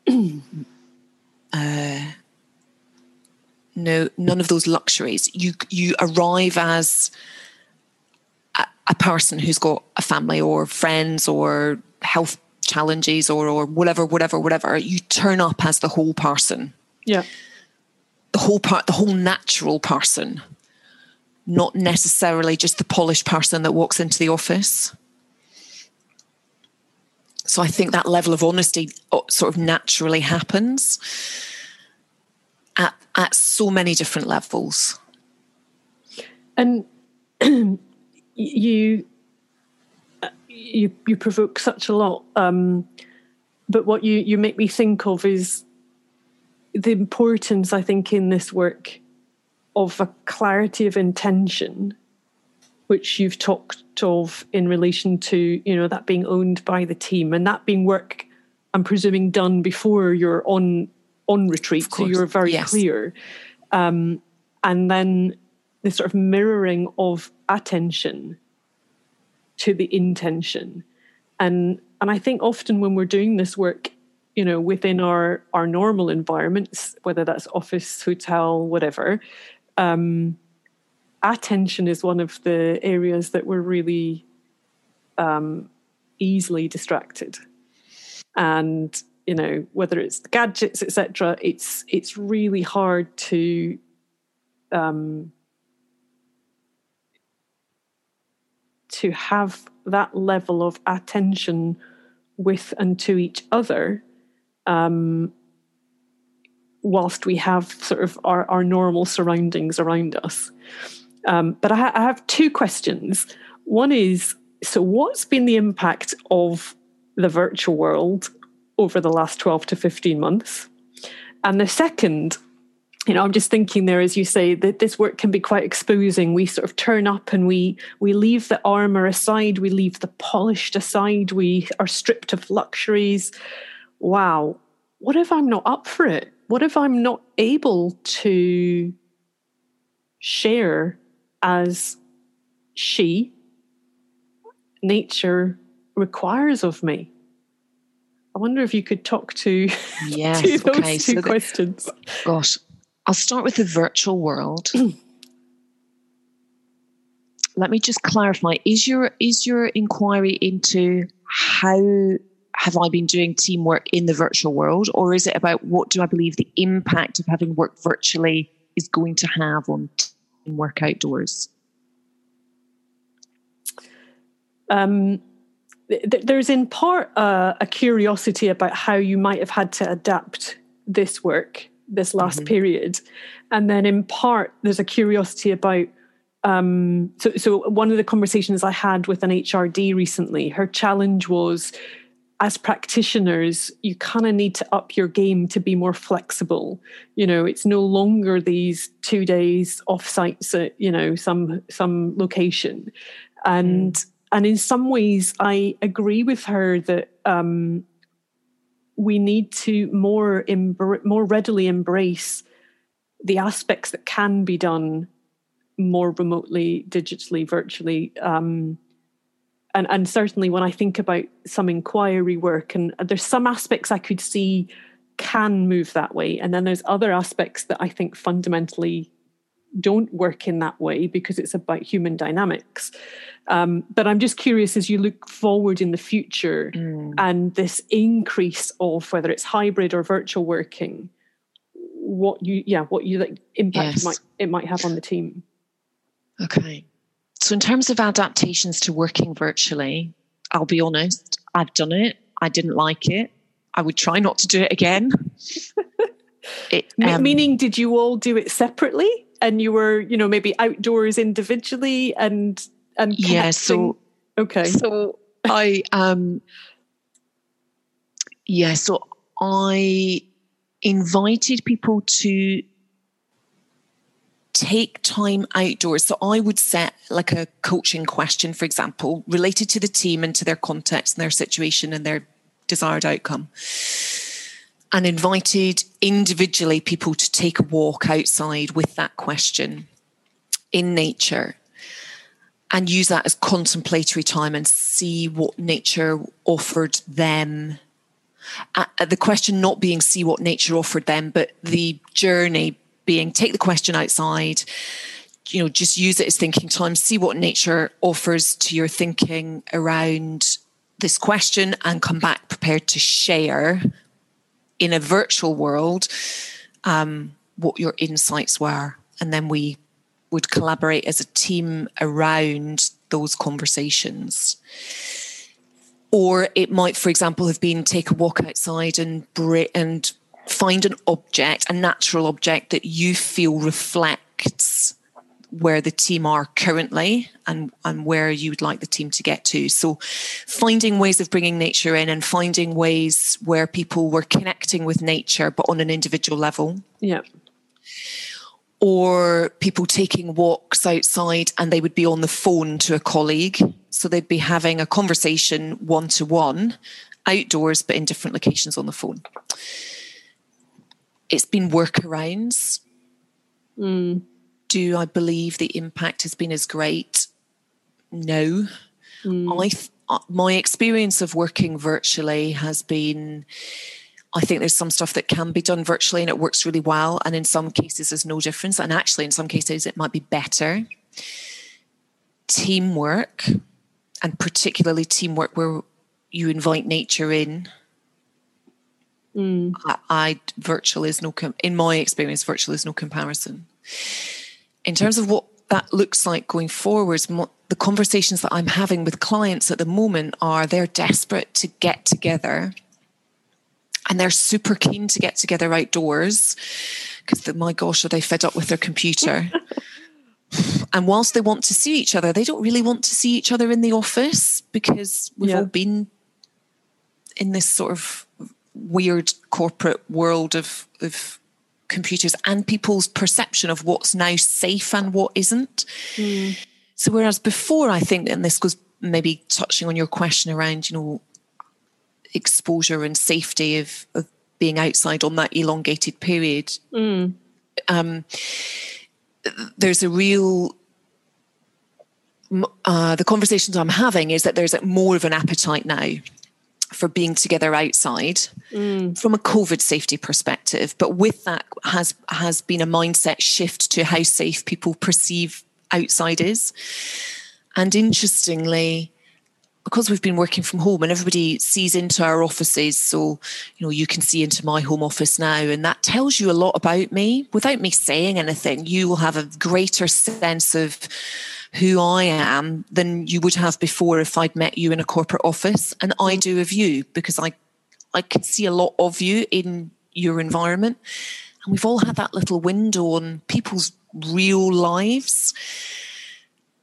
uh, no none of those luxuries, you you arrive as a, a person who's got a family or friends or health challenges or or whatever, whatever, whatever. You turn up as the whole person. Yeah. The whole part, the whole natural person, not necessarily just the polished person that walks into the office. So I think that level of honesty sort of naturally happens at at so many different levels. And you you you provoke such a lot, um, but what you you make me think of is the importance, I think, in this work of a clarity of intention, which you've talked of in relation to, you know, that being owned by the team, and that being work, I'm presuming, done before you're on on retreat, so you're very yes. clear. Um, and then the sort of mirroring of attention to the intention. And and I think often when we're doing this work, you know, within our, our normal environments, whether that's office, hotel, whatever, um, attention is one of the areas that we're really um, easily distracted. And, you know, whether it's the gadgets, et cetera, it's it's really hard to um, to have that level of attention with and to each other. Um, whilst we have sort of our, our normal surroundings around us. Um, but I, ha- I have two questions. One is, so what's been the impact of the virtual world over the last twelve to fifteen months? And the second, you know, I'm just thinking there, as you say, that this work can be quite exposing. We sort of turn up and we we leave the armour aside, we leave the polished aside, we are stripped of luxuries. Wow, what if I'm not up for it? What if I'm not able to share as she, nature, requires of me? I wonder if you could talk to, yes, to those okay. two so questions. The, gosh, I'll start with the virtual world. Let me just clarify. Is your is your inquiry into how have I been doing teamwork in the virtual world, or is it about what do I believe the impact of having worked virtually is going to have on teamwork outdoors? Um, th- there's in part uh, a curiosity about how you might have had to adapt this work this last mm-hmm. period. And then in part, there's a curiosity about um, so, so one of the conversations I had with an H R D recently, her challenge was, as practitioners, you kind of need to up your game to be more flexible. You know, it's no longer these two days off sites at, you know, some some location. And mm. and in some ways, I agree with her that um, we need to more embr- more readily embrace the aspects that can be done more remotely, digitally, virtually. Um, And, and certainly when I think about some inquiry work, and there's some aspects I could see can move that way. And then there's other aspects that I think fundamentally don't work in that way because it's about human dynamics. Um, but I'm just curious, as you look forward in the future mm. and this increase of whether it's hybrid or virtual working, what you, yeah, what you like impact yes. might, it might have on the team. Okay. So in terms of adaptations to working virtually, I'll be honest, I've done it. I didn't like it. I would try not to do it again. it, um, Meaning, did you all do it separately? And you were, you know, maybe outdoors individually and and connecting? Yeah, so okay. So I um yeah, so I invited people to take time outdoors. So I would set like a coaching question, for example, related to the team and to their context and their situation and their desired outcome, and invited individually people to take a walk outside with that question in nature and use that as contemplatory time and see what nature offered them. Uh, the question not being see what nature offered them, but the journey being take the question outside, you know, just use it as thinking time, see what nature offers to your thinking around this question and come back prepared to share in a virtual world um, what your insights were. And then we would collaborate as a team around those conversations. Or it might, for example, have been take a walk outside and bre- and find an object, a natural object that you feel reflects where the team are currently and, and where you would like the team to get to. So finding ways of bringing nature in and finding ways where people were connecting with nature, but on an individual level. Yeah. Or people taking walks outside and they would be on the phone to a colleague. So they'd be having a conversation one-to-one outdoors, but in different locations on the phone. It's been workarounds. Mm. Do I believe the impact has been as great? No. Mm. I th- my experience of working virtually has been, I think there's some stuff that can be done virtually and it works really well. And in some cases, there's no difference. And actually, in some cases, it might be better. Teamwork, and particularly teamwork where you invite nature in. Mm. I, I virtual is no com- in my experience virtual is no comparison. In terms of what that looks like going forwards, mo- the conversations that I'm having with clients at the moment are they're desperate to get together and they're super keen to get together outdoors because my gosh are they fed up with their computer. And whilst they want to see each other, they don't really want to see each other in the office because we've yeah. all been in this sort of weird corporate world of, of computers and people's perception of what's now safe and what isn't. Mm. So whereas before, I think, and this goes maybe touching on your question around, you know, exposure and safety of, of being outside on that elongated period, mm. um, there's a real... Uh, the conversations I'm having is that there's more of an appetite now for being together outside mm. from a COVID safety perspective. But with that has has been a mindset shift to how safe people perceive outside is. And interestingly, because we've been working from home and everybody sees into our offices, so, you know, you can see into my home office now, and that tells you a lot about me. Without me saying anything, you will have a greater sense of who I am than you would have before if I'd met you in a corporate office. And I do of you because I, I can see a lot of you in your environment. And we've all had that little window on people's real lives.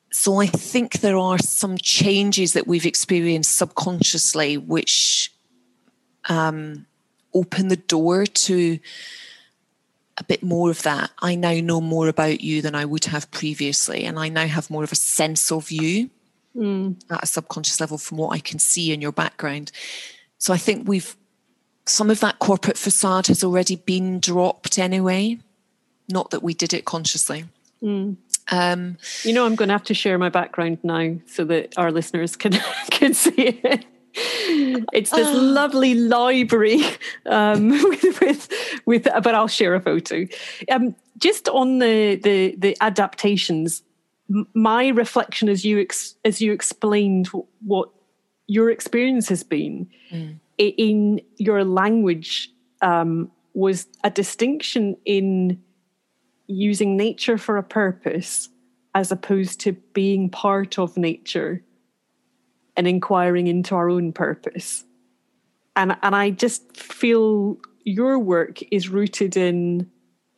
so I think there are some changes that we've experienced subconsciously which um, open the door to a bit more of that. I now know more about you than I would have previously, and I now have more of a sense of you mm. at a subconscious level from what I can see in your background. So I think we've, some of that corporate facade has already been dropped anyway. Not that we did it consciously. Mm. Um, you know, I'm going to have to share my background now so that our listeners can can see it. It's this oh. lovely library um, with, with with, but I'll share a photo. Um, just on the the, the adaptations, m- my reflection as you ex- as you explained what your experience has been mm. in your language um, was a distinction in using nature for a purpose as opposed to being part of nature and inquiring into our own purpose. And, and I just feel your work is rooted in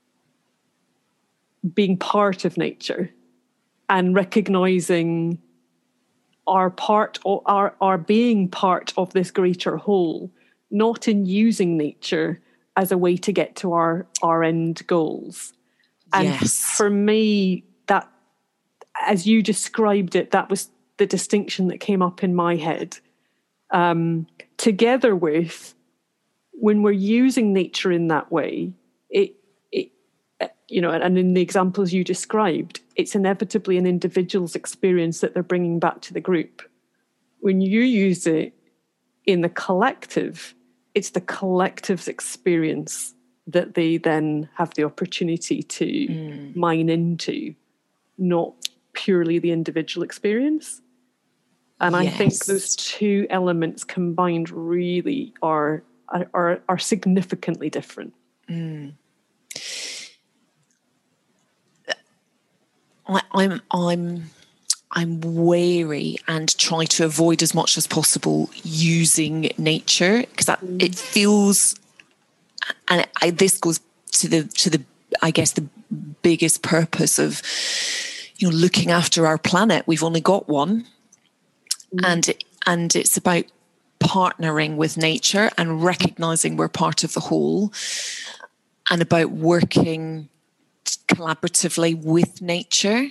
being part of nature and recognizing our part or our, our being part of this greater whole, not in using nature as a way to get to our, our end goals. And yes. for me, that, as you described it, that was the distinction that came up in my head. Um, together with, when we're using nature in that way, it, it, you know, and in the examples you described, it's inevitably an individual's experience that they're bringing back to the group. When you use it in the collective, it's the collective's experience that they then have the opportunity to mm. mine into, not purely the individual experience. And yes. I think those two elements combined really are are, are significantly different. Mm. I, I'm I'm I'm wary and try to avoid as much as possible using nature because that mm. it feels. And I, this goes to the to the I guess the biggest purpose of, you know, looking after our planet. We've only got one, mm. and and it's about partnering with nature and recognizing we're part of the whole, and about working collaboratively with nature,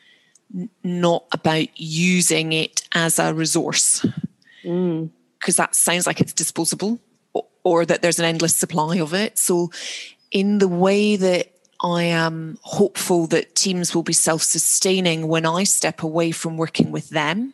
n- not about using it as a resource, because mm. that sounds like it's disposable. Or that there's an endless supply of it. So in the way that I am hopeful that teams will be self-sustaining when I step away from working with them,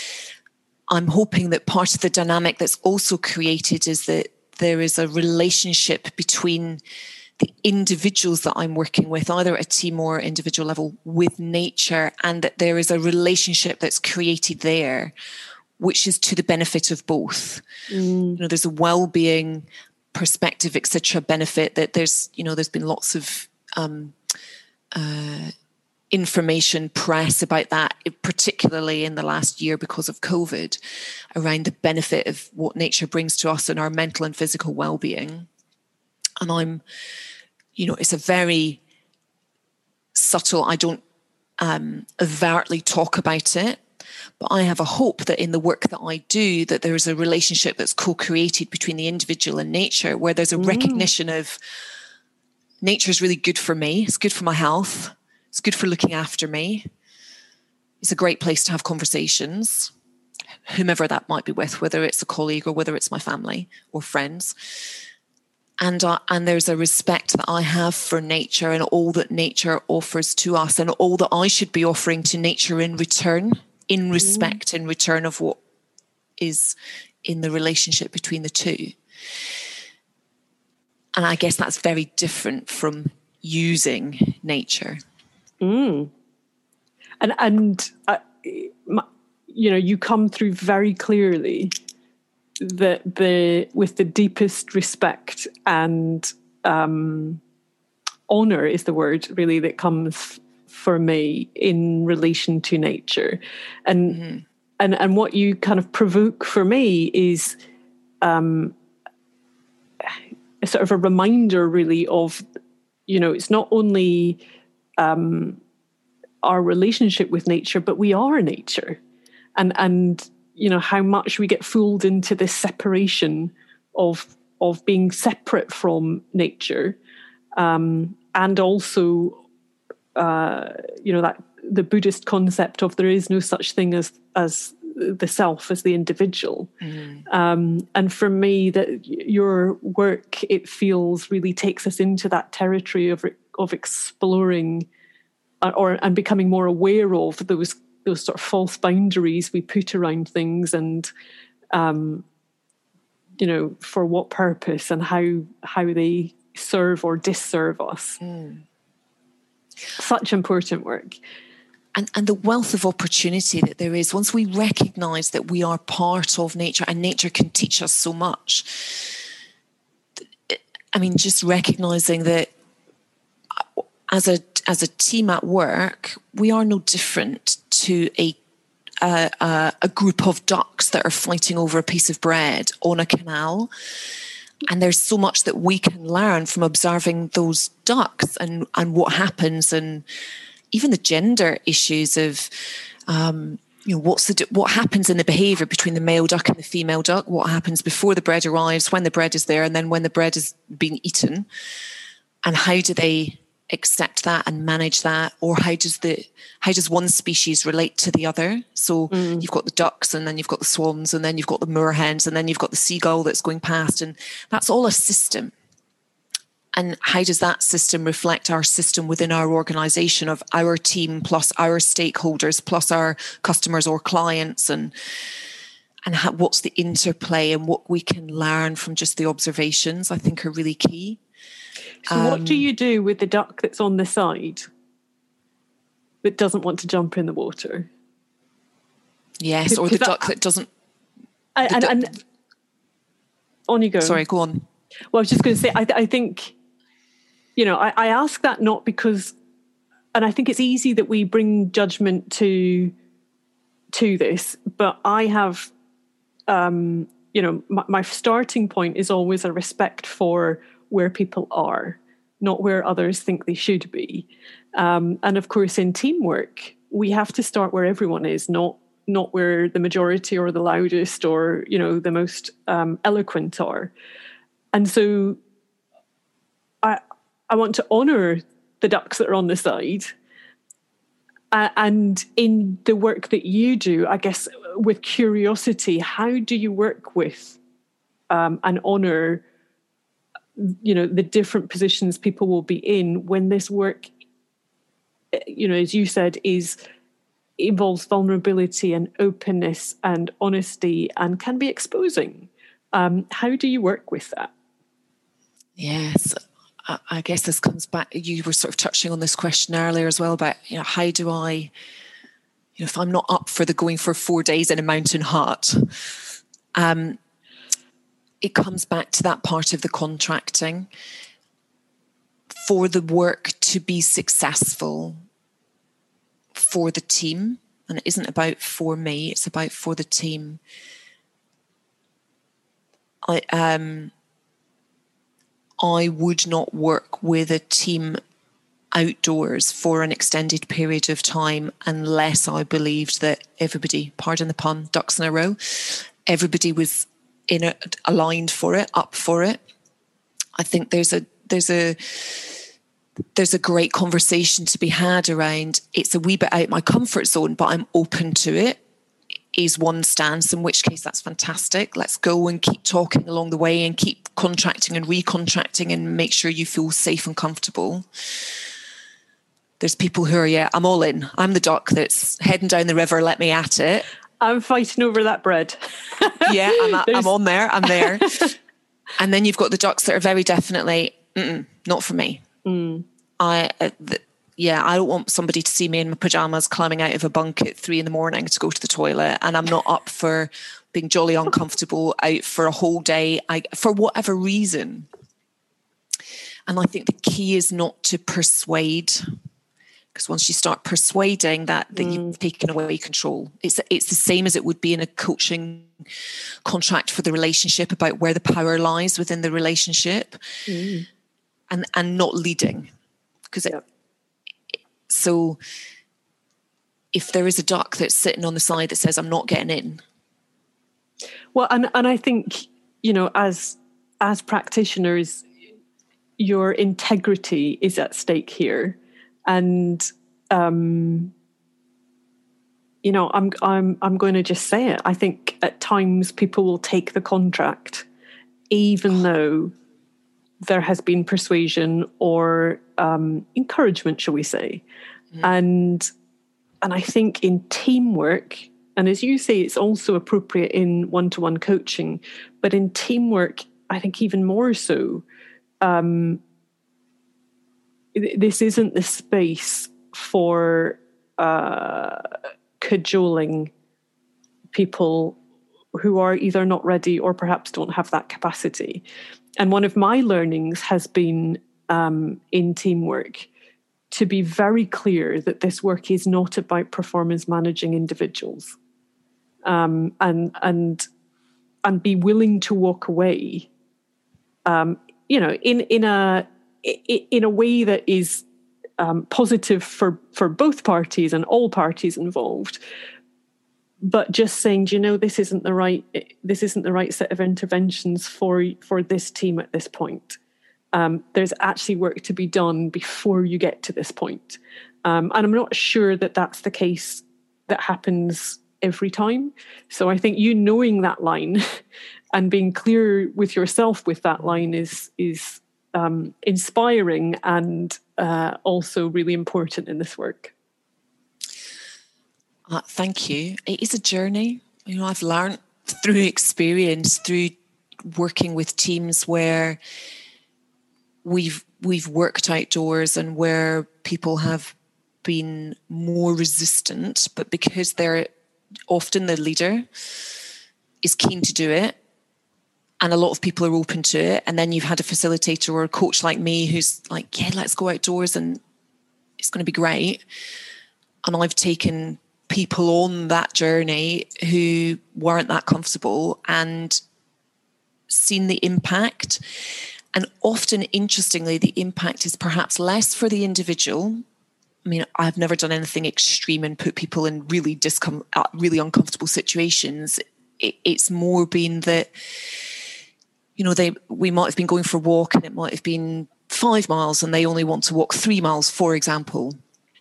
I'm hoping that part of the dynamic that's also created is that there is a relationship between the individuals that I'm working with, either at a team or individual level, with nature, and that there is a relationship that's created there which is to the benefit of both. Mm. You know, there's a well-being perspective, et cetera, benefit that there's, you know, there's been lots of um, uh, information, press about that, particularly in the last year because of COVID, around the benefit of what nature brings to us in our mental and physical well-being. And I'm, you know, it's a very subtle, I don't um, overtly talk about it, but I have a hope that in the work that I do, that there is a relationship that's co-created between the individual and nature, where there's a mm. recognition of nature is really good for me. It's good for my health. It's good for looking after me. It's a great place to have conversations, whomever that might be with, whether it's a colleague or whether it's my family or friends. And, uh, and there's a respect that I have for nature and all that nature offers to us and all that I should be offering to nature in return, in respect, mm. in return of what is in the relationship between the two. And I guess that's very different from using nature. Mm. And, and uh, my, you know, you come through very clearly the, the, with the deepest respect and um, honour is the word really that comes for me in relation to nature. And, mm-hmm. and, and what you kind of provoke for me is um, a sort of a reminder really of, you know, it's not only um, our relationship with nature, but we are nature. And, and you know, how much we get fooled into this separation of, of being separate from nature. Um, and also, uh, you know, that the Buddhist concept of there is no such thing as, as the self, as the individual. Mm. Um, and for me, that your work, it feels really takes us into that territory of, of exploring or and becoming more aware of those those sort of false boundaries we put around things, and um, you know, for what purpose and how how they serve or disserve us. Mm. Such important work. And and the wealth of opportunity that there is once we recognise that we are part of nature, and nature can teach us so much. I mean, just recognising that as a as a team at work, we are no different to a uh, uh, a group of ducks that are fighting over a piece of bread on a canal. And there's so much that we can learn from observing those ducks and, and what happens, and even the gender issues of, um, you know, what's the what happens in the behaviour between the male duck and the female duck, what happens before the bread arrives, when the bread is there, and then when the bread is being eaten, and how do they accept that and manage that, or how does the how does one species relate to the other? So mm. you've got the ducks, and then you've got the swans, and then you've got the moorhens, and then you've got the seagull that's going past, and that's all a system. And how does that system reflect our system within our organisation of our team plus our stakeholders plus our customers or clients, and and how, what's the interplay and what we can learn from just the observations, I think, are really key. So um, what do you do with the duck that's on the side that doesn't want to jump in the water? Yes, or the that, duck that doesn't... And, and, and on you go. Sorry, go on. Well, I was just going to say, I, I think, you know, I, I ask that not because... And I think it's easy that we bring judgment to, to this, but I have... Um, you know, my, my starting point is always a respect for where people are, not where others think they should be. Um, and of course, in teamwork, we have to start where everyone is, not not where the majority or the loudest or, you know, the most um, eloquent are. And so I I want to honour the ducks that are on the side. Uh, and in the work that you do, I guess, with curiosity, how do you work with um, and honour, you know, the different positions people will be in when this work, you know, as you said, is involves vulnerability and openness and honesty and can be exposing? Um, how do you work with that? Yes. I guess this comes back, you were sort of touching on this question earlier as well about, you know, how do I, you know, if I'm not up for the going for four days in a mountain hut, um, it comes back to that part of the contracting. For the work to be successful for the team, and it isn't about for me, it's about for the team. I, um, I would not work with a team outdoors for an extended period of time unless I believed that everybody, pardon the pun, ducks in a row, everybody was in a, aligned for it, up for it. I think there's a there's a there's a great conversation to be had around it's a wee bit out my comfort zone, but I'm open to it. Is one stance, in which case that's fantastic. Let's go and keep talking along the way and keep contracting and recontracting and make sure you feel safe and comfortable. There's people who are, yeah, I'm all in. I'm the duck that's heading down the river, let me at it. I'm fighting over that bread. Yeah, I'm, at, I'm on there, I'm there. And then you've got the ducks that are very definitely, Mm-mm, not for me. Mm. I, uh, the, Yeah, I don't want somebody to see me in my pajamas climbing out of a bunk at three in the morning to go to the toilet, and I'm not up for being jolly uncomfortable out for a whole day, I, for whatever reason. And I think the key is not to persuade, because once you start persuading that, that mm. you've taken away control. It's it's the same as it would be in a coaching contract for the relationship, about where the power lies within the relationship, mm. and and not leading, because it. Yeah. So if there is a duck that's sitting on the side that says, I'm not getting in. Well, and, and I think, you know, as as practitioners, your integrity is at stake here. And, um, you know, I'm I'm I'm going to just say it. I think at times people will take the contract, even though there has been persuasion or um, encouragement, shall we say. Mm. And and I think in teamwork, and as you say, it's also appropriate in one-to-one coaching, but in teamwork, I think even more so, um, this isn't the space for uh, cajoling people who are either not ready or perhaps don't have that capacity. And one of my learnings has been um, in teamwork to be very clear that this work is not about performance managing individuals, um, and and and be willing to walk away, um, you know, in in a in a way that is um, positive for for both parties and all parties involved. But just saying, do you know, this isn't the right this isn't the right set of interventions for for this team at this point. Um, there's actually work to be done before you get to this point. Um, and I'm not sure that that's the case that happens every time. So I think you knowing that line and being clear with yourself with that line is is um, inspiring and uh, also really important in this work. Uh, thank you. It is a journey. You know, I've learned through experience, through working with teams where we've we've worked outdoors and where people have been more resistant, but because they're often the leader is keen to do it, and a lot of people are open to it, and then you've had a facilitator or a coach like me who's like, yeah, let's go outdoors and it's going to be great. And I've taken people on that journey who weren't that comfortable and seen the impact. And often, interestingly, the impact is perhaps less for the individual. I mean, I've never done anything extreme and put people in really discom- uh, really uncomfortable situations. It, it's more been that, you know, they we might have been going for a walk and it might have been five miles and they only want to walk three miles, for example.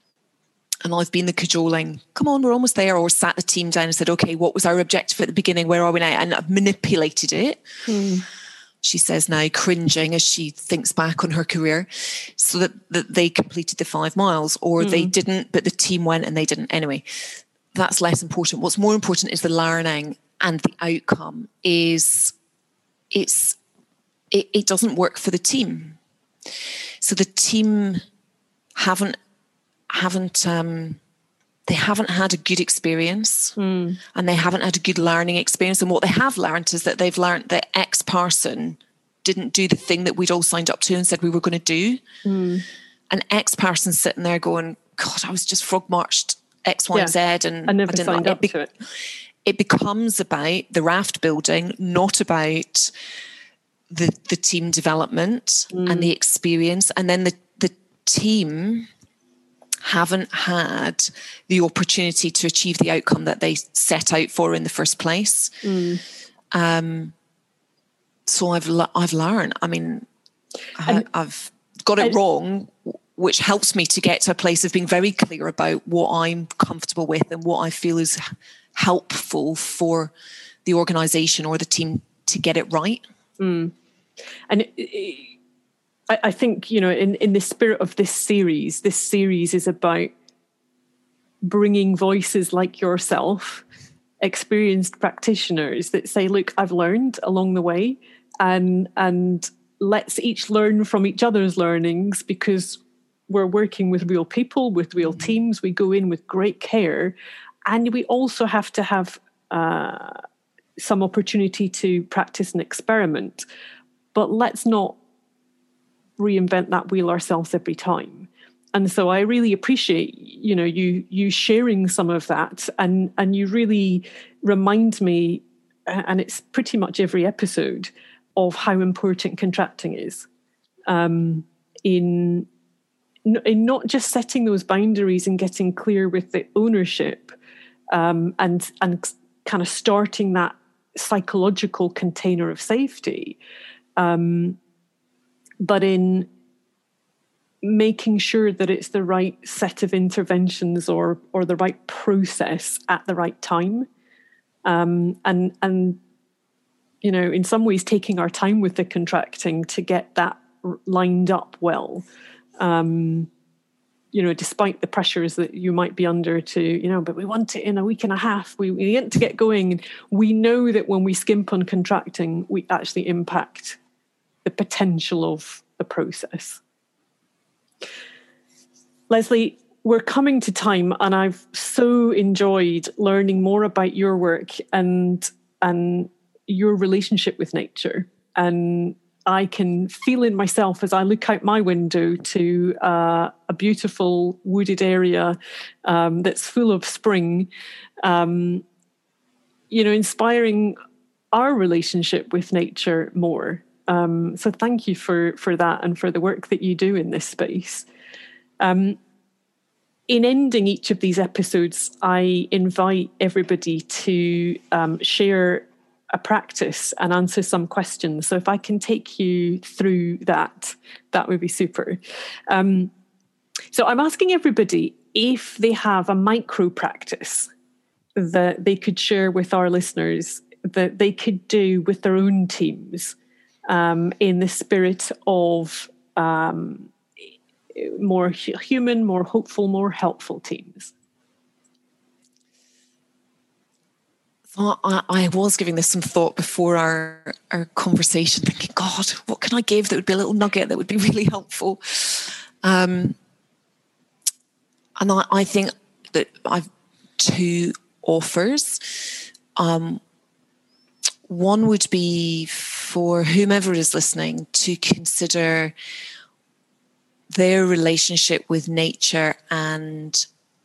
And I've been the cajoling, come on, we're almost there, or sat the team down and said, okay, what was our objective at the beginning? Where are we now? And I've manipulated it. Hmm. She says now, cringing as she thinks back on her career, so that, that they completed the five miles or mm. they didn't, but the team went and they didn't anyway. That's less important. What's more important is the learning, and the outcome is it's it, it doesn't work for the team. So the team haven't haven't um, they haven't had a good experience mm. and they haven't had a good learning experience. And what they have learned is that they've learned that X person didn't do the thing that we'd all signed up to and said we were going to do. Mm. And X person sitting there going, God, I was just frog marched X, Y, yeah. and Z. And I never I didn't signed like up it. Be- to it. It becomes about the raft building, not about the the team development mm. and the experience. And then the, the team haven't had the opportunity to achieve the outcome that they set out for in the first place. Mm. Um, so I've I've learned. I mean, I, I've got it I, wrong, which helps me to get to a place of being very clear about what I'm comfortable with and what I feel is helpful for the organisation or the team to get it right. Mm. And it, it, I think, you know, in, in the spirit of this series, this series is about bringing voices like yourself, experienced practitioners that say, look, I've learned along the way, and and let's each learn from each other's learnings, because we're working with real people, with real teams. We go in with great care, and we also have to have uh, some opportunity to practice and experiment. But let's not reinvent that wheel ourselves every time. And so I really appreciate, you know, you you sharing some of that, and and you really remind me, and it's pretty much every episode, of how important contracting is um, in in not just setting those boundaries and getting clear with the ownership, um, and and kind of starting that psychological container of safety, um, but in making sure that it's the right set of interventions or or the right process at the right time, um, and and you know, in some ways, taking our time with the contracting to get that lined up well. Um, you know, despite the pressures that you might be under to, you know, but we want it in a week and a half. We, we want to get going. We know that when we skimp on contracting, we actually impact the potential of the process. Leslie, we're coming to time, and I've so enjoyed learning more about your work and and your relationship with nature. And I can feel in myself as I look out my window to uh, a beautiful wooded area um, that's full of spring, um, you know, inspiring our relationship with nature more. Um, so thank you for, for that and for the work that you do in this space. Um, in ending each of these episodes, I invite everybody to um, share a practice and answer some questions. So if I can take you through that, that would be super. Um, so I'm asking everybody if they have a micro practice that they could share with our listeners that they could do with their own teams, um, in the spirit of um, more human, more hopeful, more helpful teams. So I, I was giving this some thought before our, our conversation, thinking, God, what can I give that would be a little nugget that would be really helpful? Um, and I, I think that I've two offers. Um, one would be for whomever is listening to consider their relationship with nature and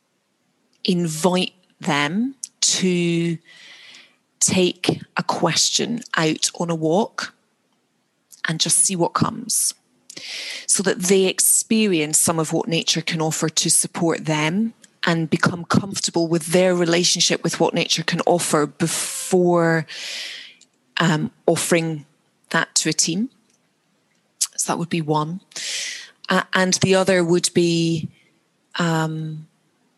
invite them to take a question out on a walk and just see what comes, so that they experience some of what nature can offer to support them and become comfortable with their relationship with what nature can offer before um, offering that to a team. So that would be one. Uh, and the other would be um,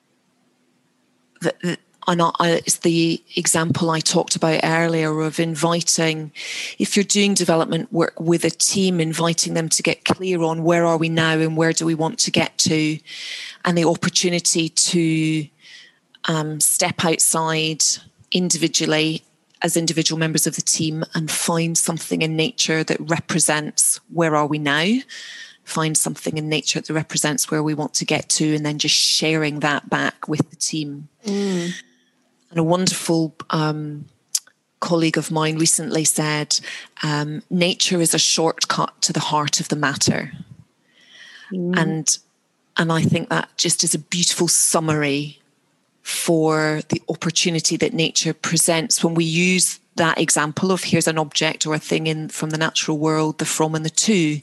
the, the And I, it's the example I talked about earlier of inviting, if you're doing development work with a team, inviting them to get clear on where are we now and where do we want to get to, and the opportunity to um, step outside individually as individual members of the team and find something in nature that represents where are we now, find something in nature that represents where we want to get to, and then just sharing that back with the team. Mm. And a wonderful um, colleague of mine recently said, um, nature is a shortcut to the heart of the matter. Mm. And and I think that just is a beautiful summary for the opportunity that nature presents when we use that example of here's an object or a thing in from the natural world, the from and the to.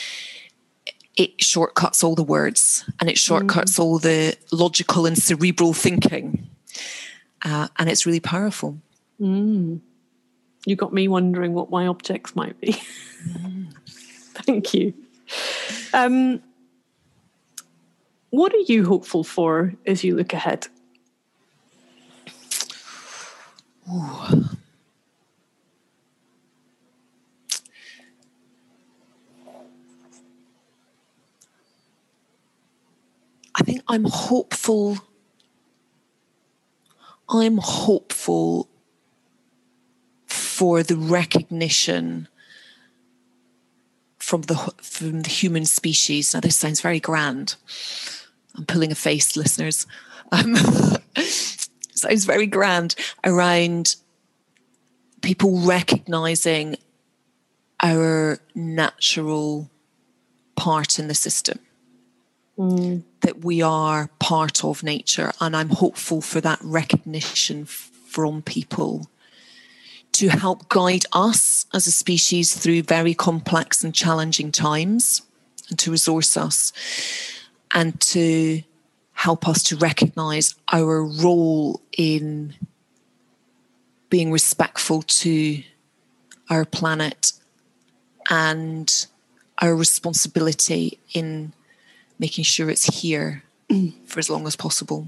It shortcuts all the words and it shortcuts mm. all the logical and cerebral thinking. Uh, and it's really powerful. Mm. You got me wondering what my objects might be. Mm. Thank you. Um, what are you hopeful for as you look ahead? Ooh. I think I'm hopeful. I'm hopeful for the recognition from the from the human species. Now, this sounds very grand. I'm pulling a face, listeners. Um, sounds very grand around people recognizing our natural part in the system. Mm. That we are part of nature, and I'm hopeful for that recognition from people to help guide us as a species through very complex and challenging times and to resource us. and to help us to recognise our role in being respectful to our planet and our responsibility in making sure it's here for as long as possible.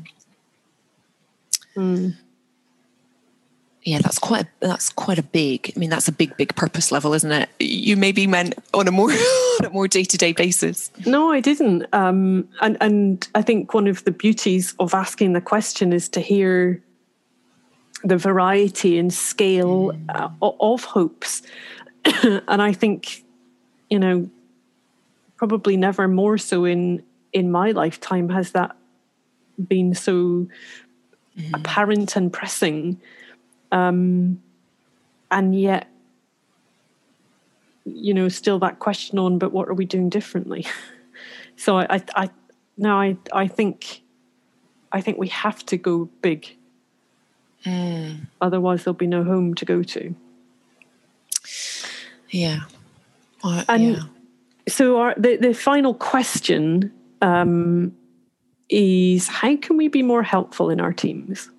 Mm. Yeah, that's quite a, that's quite a big. I mean, that's a big, big purpose level, isn't it? You maybe meant on a more on a more day-to-day basis. No, I didn't. Um, and and I think one of the beauties of asking the question is to hear the variety and scale mm. uh, of hopes. And I think, you know, probably never more so in in my lifetime has that been so mm. apparent and pressing. Um, and yet, you know, still that question on, but what are we doing differently? So I, I, I no, I, I think, I think we have to go big. Mm. Otherwise, there'll be no home to go to. Yeah. Uh, and yeah. So our, the the final question um, is: how can we be more helpful in our teams?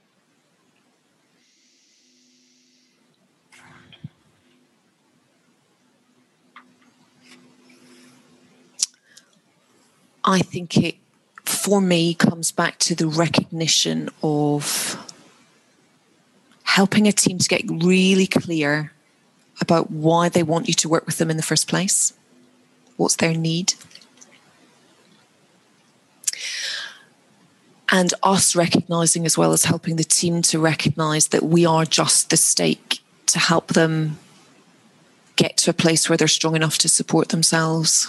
I think it, for me, comes back to the recognition of helping a team to get really clear about why they want you to work with them in the first place. What's their need? And us recognising, as well as helping the team to recognise that we are just the stake to help them get to a place where they're strong enough to support themselves.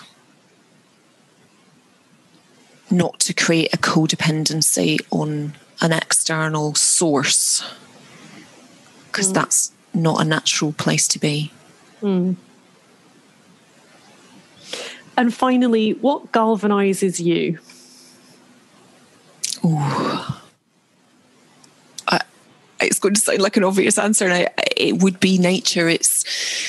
Not to create a codependency on an external source, because mm. that's not a natural place to be. Mm. And finally, what galvanizes you? Ooh. I, it's going to sound like an obvious answer, and I, it would be nature. It's,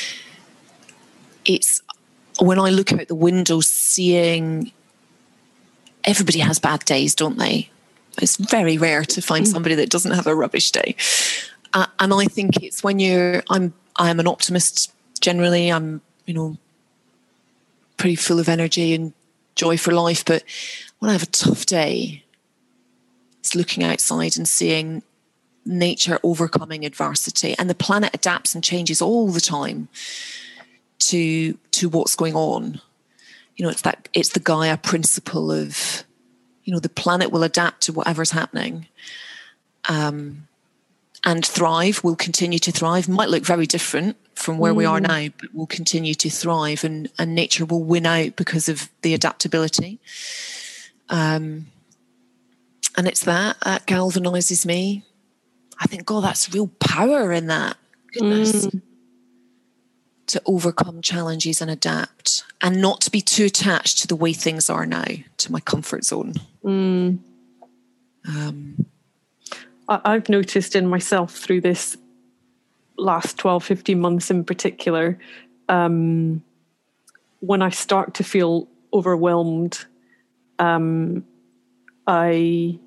it's when I look out the window, seeing. Everybody has bad days, don't they? It's very rare to find somebody that doesn't have a rubbish day. Uh, and I think it's when you're, I'm, I'm an optimist generally. I'm, you know, pretty full of energy and joy for life. But when I have a tough day, it's looking outside and seeing nature overcoming adversity. And the planet adapts and changes all the time to, to what's going on. You know, it's that it's the Gaia principle of, you know, the planet will adapt to whatever's happening, um, and thrive. Will continue to thrive. Might look very different from where mm. we are now, but will continue to thrive, and and nature will win out because of the adaptability. Um, and it's that that galvanizes me. I think, God, that's real power in that. Goodness. Mm. To overcome challenges and adapt, and not to be too attached to the way things are now, to my comfort zone. Mm. Um, I've noticed in myself through this last twelve, fifteen months in particular, um, when I start to feel overwhelmed, um, I,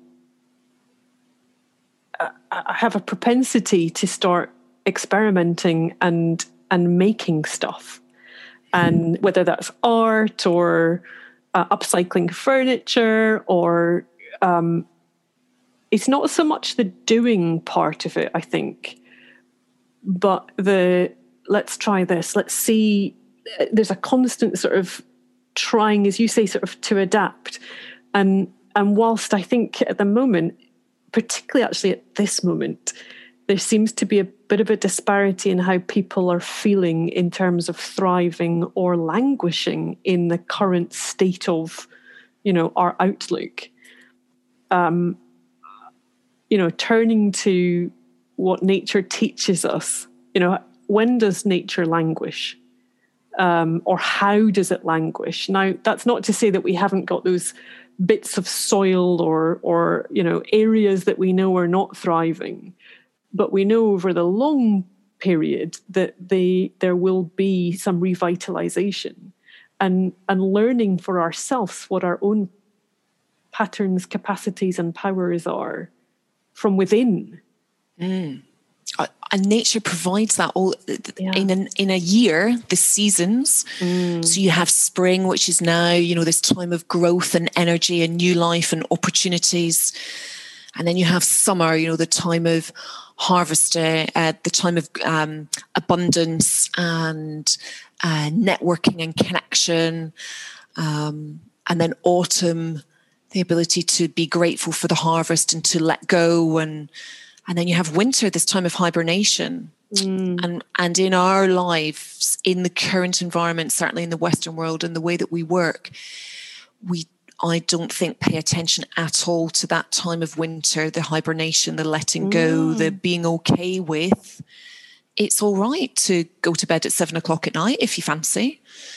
I have a propensity to start experimenting and and making stuff, and whether that's art or uh, upcycling furniture, or um, it's not so much the doing part of it, I think, but the let's try this, let's see. There's a constant sort of trying, as you say, sort of to adapt, and and whilst I think at the moment, particularly actually at this moment, there seems to be a bit of a disparity in how people are feeling in terms of thriving or languishing in the current state of, you know, our outlook. Um, you know, turning to what nature teaches us. You know, when does nature languish? Um, or how does it languish? Now, that's not to say that we haven't got those bits of soil or, or you know, areas that we know are not thriving. But we know over the long period that they, there will be some revitalization, and, and learning for ourselves what our own patterns, capacities, and powers are from within. Mm. And nature provides that all yeah. in an, in a year, the seasons. Mm. So you have spring, which is now, you know, this time of growth and energy and new life and opportunities. And then you have summer, you know, the time of harvest, uh, the time of um, abundance and uh, networking and connection. Um, and then autumn, the ability to be grateful for the harvest and to let go. And and then you have winter, this time of hibernation. Mm. And and in our lives, in the current environment, certainly in the Western world and the way that we work, we I don't think pay attention at all to that time of winter, the hibernation, the letting go, mm. the being okay with. It's all right to go to bed at seven o'clock at night if you fancy.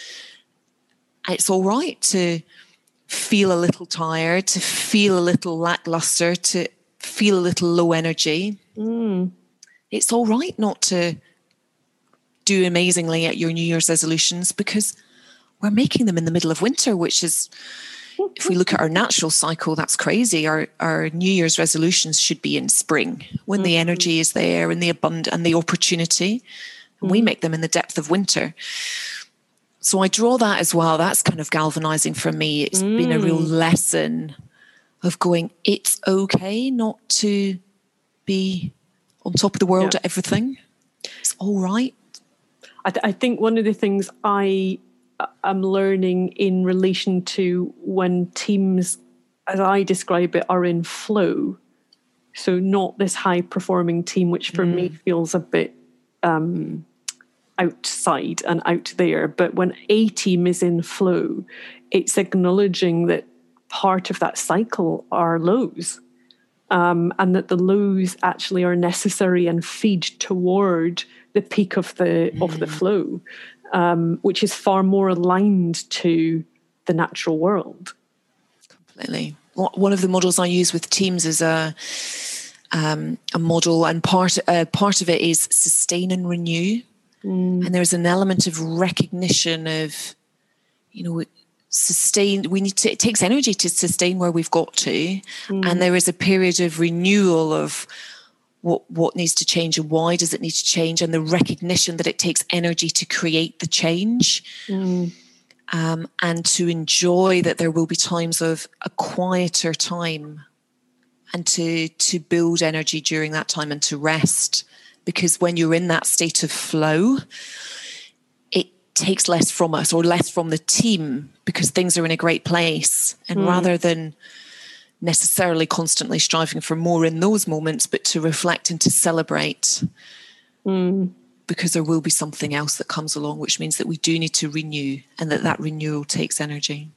It's all right to feel a little tired, to feel a little lackluster, to feel a little low energy. Mm. It's all right not to do amazingly at your New Year's resolutions, because we're making them in the middle of winter, which is, if we look at our natural cycle, that's crazy. Our our New Year's resolutions should be in spring, when mm-hmm. the energy is there and the abundance and the opportunity. And mm-hmm. we make them in the depth of winter. So I draw that as well. That's kind of galvanizing for me. It's mm. been a real lesson of going, it's okay not to be on top of the world yeah. at everything. It's all right. I, th- I think one of the things I am learning in relation to when teams, as I describe it, are in flow, so not this high-performing team, which for mm. me feels a bit um, outside and out there, but when a team is in flow, it's acknowledging that part of that cycle are lows, um, and that the lows actually are necessary and feed toward the peak of the mm. of the flow, um, which is far more aligned to the natural world. Completely. One of the models I use with teams is a um, a model, and part uh, part of it is sustain and renew. Mm. And there's an element of recognition of, you know, sustain. We need to, it takes energy to sustain where we've got to. Mm. And there is a period of renewal of what, what needs to change and why does it need to change, and the recognition that it takes energy to create the change. Mm. Um, and to enjoy that there will be times of a quieter time, and to, to build energy during that time and to rest. Because when you're in that state of flow, it takes less from us, or less from the team, because things are in a great place. And mm. rather than necessarily constantly striving for more in those moments, but to reflect and to celebrate, mm. because there will be something else that comes along, which means that we do need to renew, and that that renewal takes energy.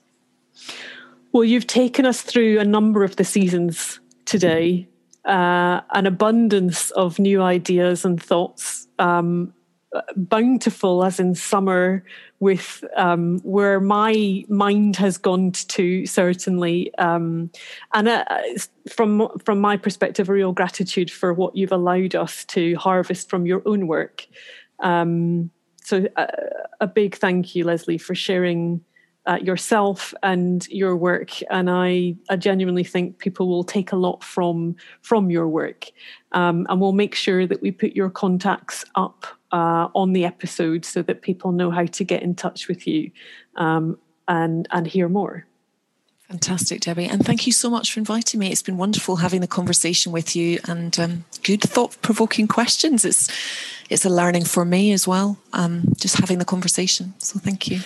Well, you've taken us through a number of the seasons today. Uh, an abundance of new ideas and thoughts, um, bountiful as in summer, with um, where my mind has gone to, certainly, um, and uh, from from my perspective, a real gratitude for what you've allowed us to harvest from your own work. Um, so uh, a big thank you, Leslie, for sharing Uh, yourself and your work, and I, I genuinely think people will take a lot from from your work, um, and we'll make sure that we put your contacts up uh, on the episode so that people know how to get in touch with you um, and and hear more. Fantastic, Debbie, and thank you so much for inviting me. It's been wonderful having the conversation with you, and um, good thought-provoking questions. It's it's a learning for me as well, um, just having the conversation. So thank you.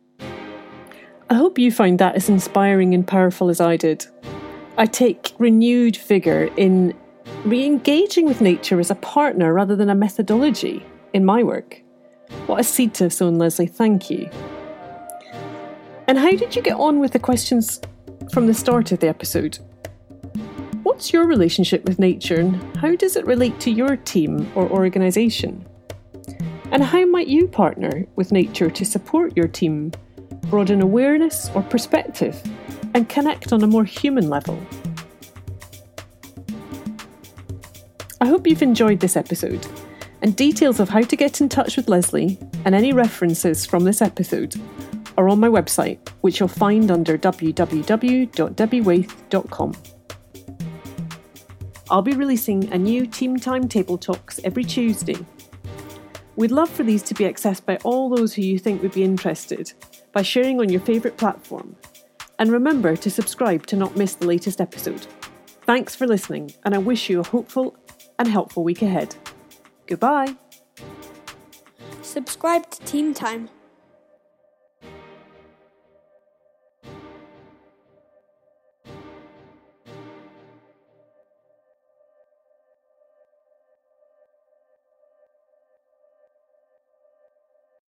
I hope you find that as inspiring and powerful as I did. I take renewed vigour in re-engaging with nature as a partner rather than a methodology in my work. What a seed to have sown, Leslie. Thank you. And how did you get on with the questions from the start of the episode? What's your relationship with nature, and how does it relate to your team or organisation? And how might you partner with nature to support your team, broaden awareness or perspective, and connect on a more human level? I hope you've enjoyed this episode, and details of how to get in touch with Leslie and any references from this episode are on my website, which you'll find under w w w dot debbie waith dot com. I'll be releasing a new Team Time Table Talks every Tuesday. We'd love for these to be accessed by all those who you think would be interested by sharing on your favourite platform. And remember to subscribe to not miss the latest episode. Thanks for listening, and I wish you a hopeful and helpful week ahead. Goodbye. Subscribe to Team Time.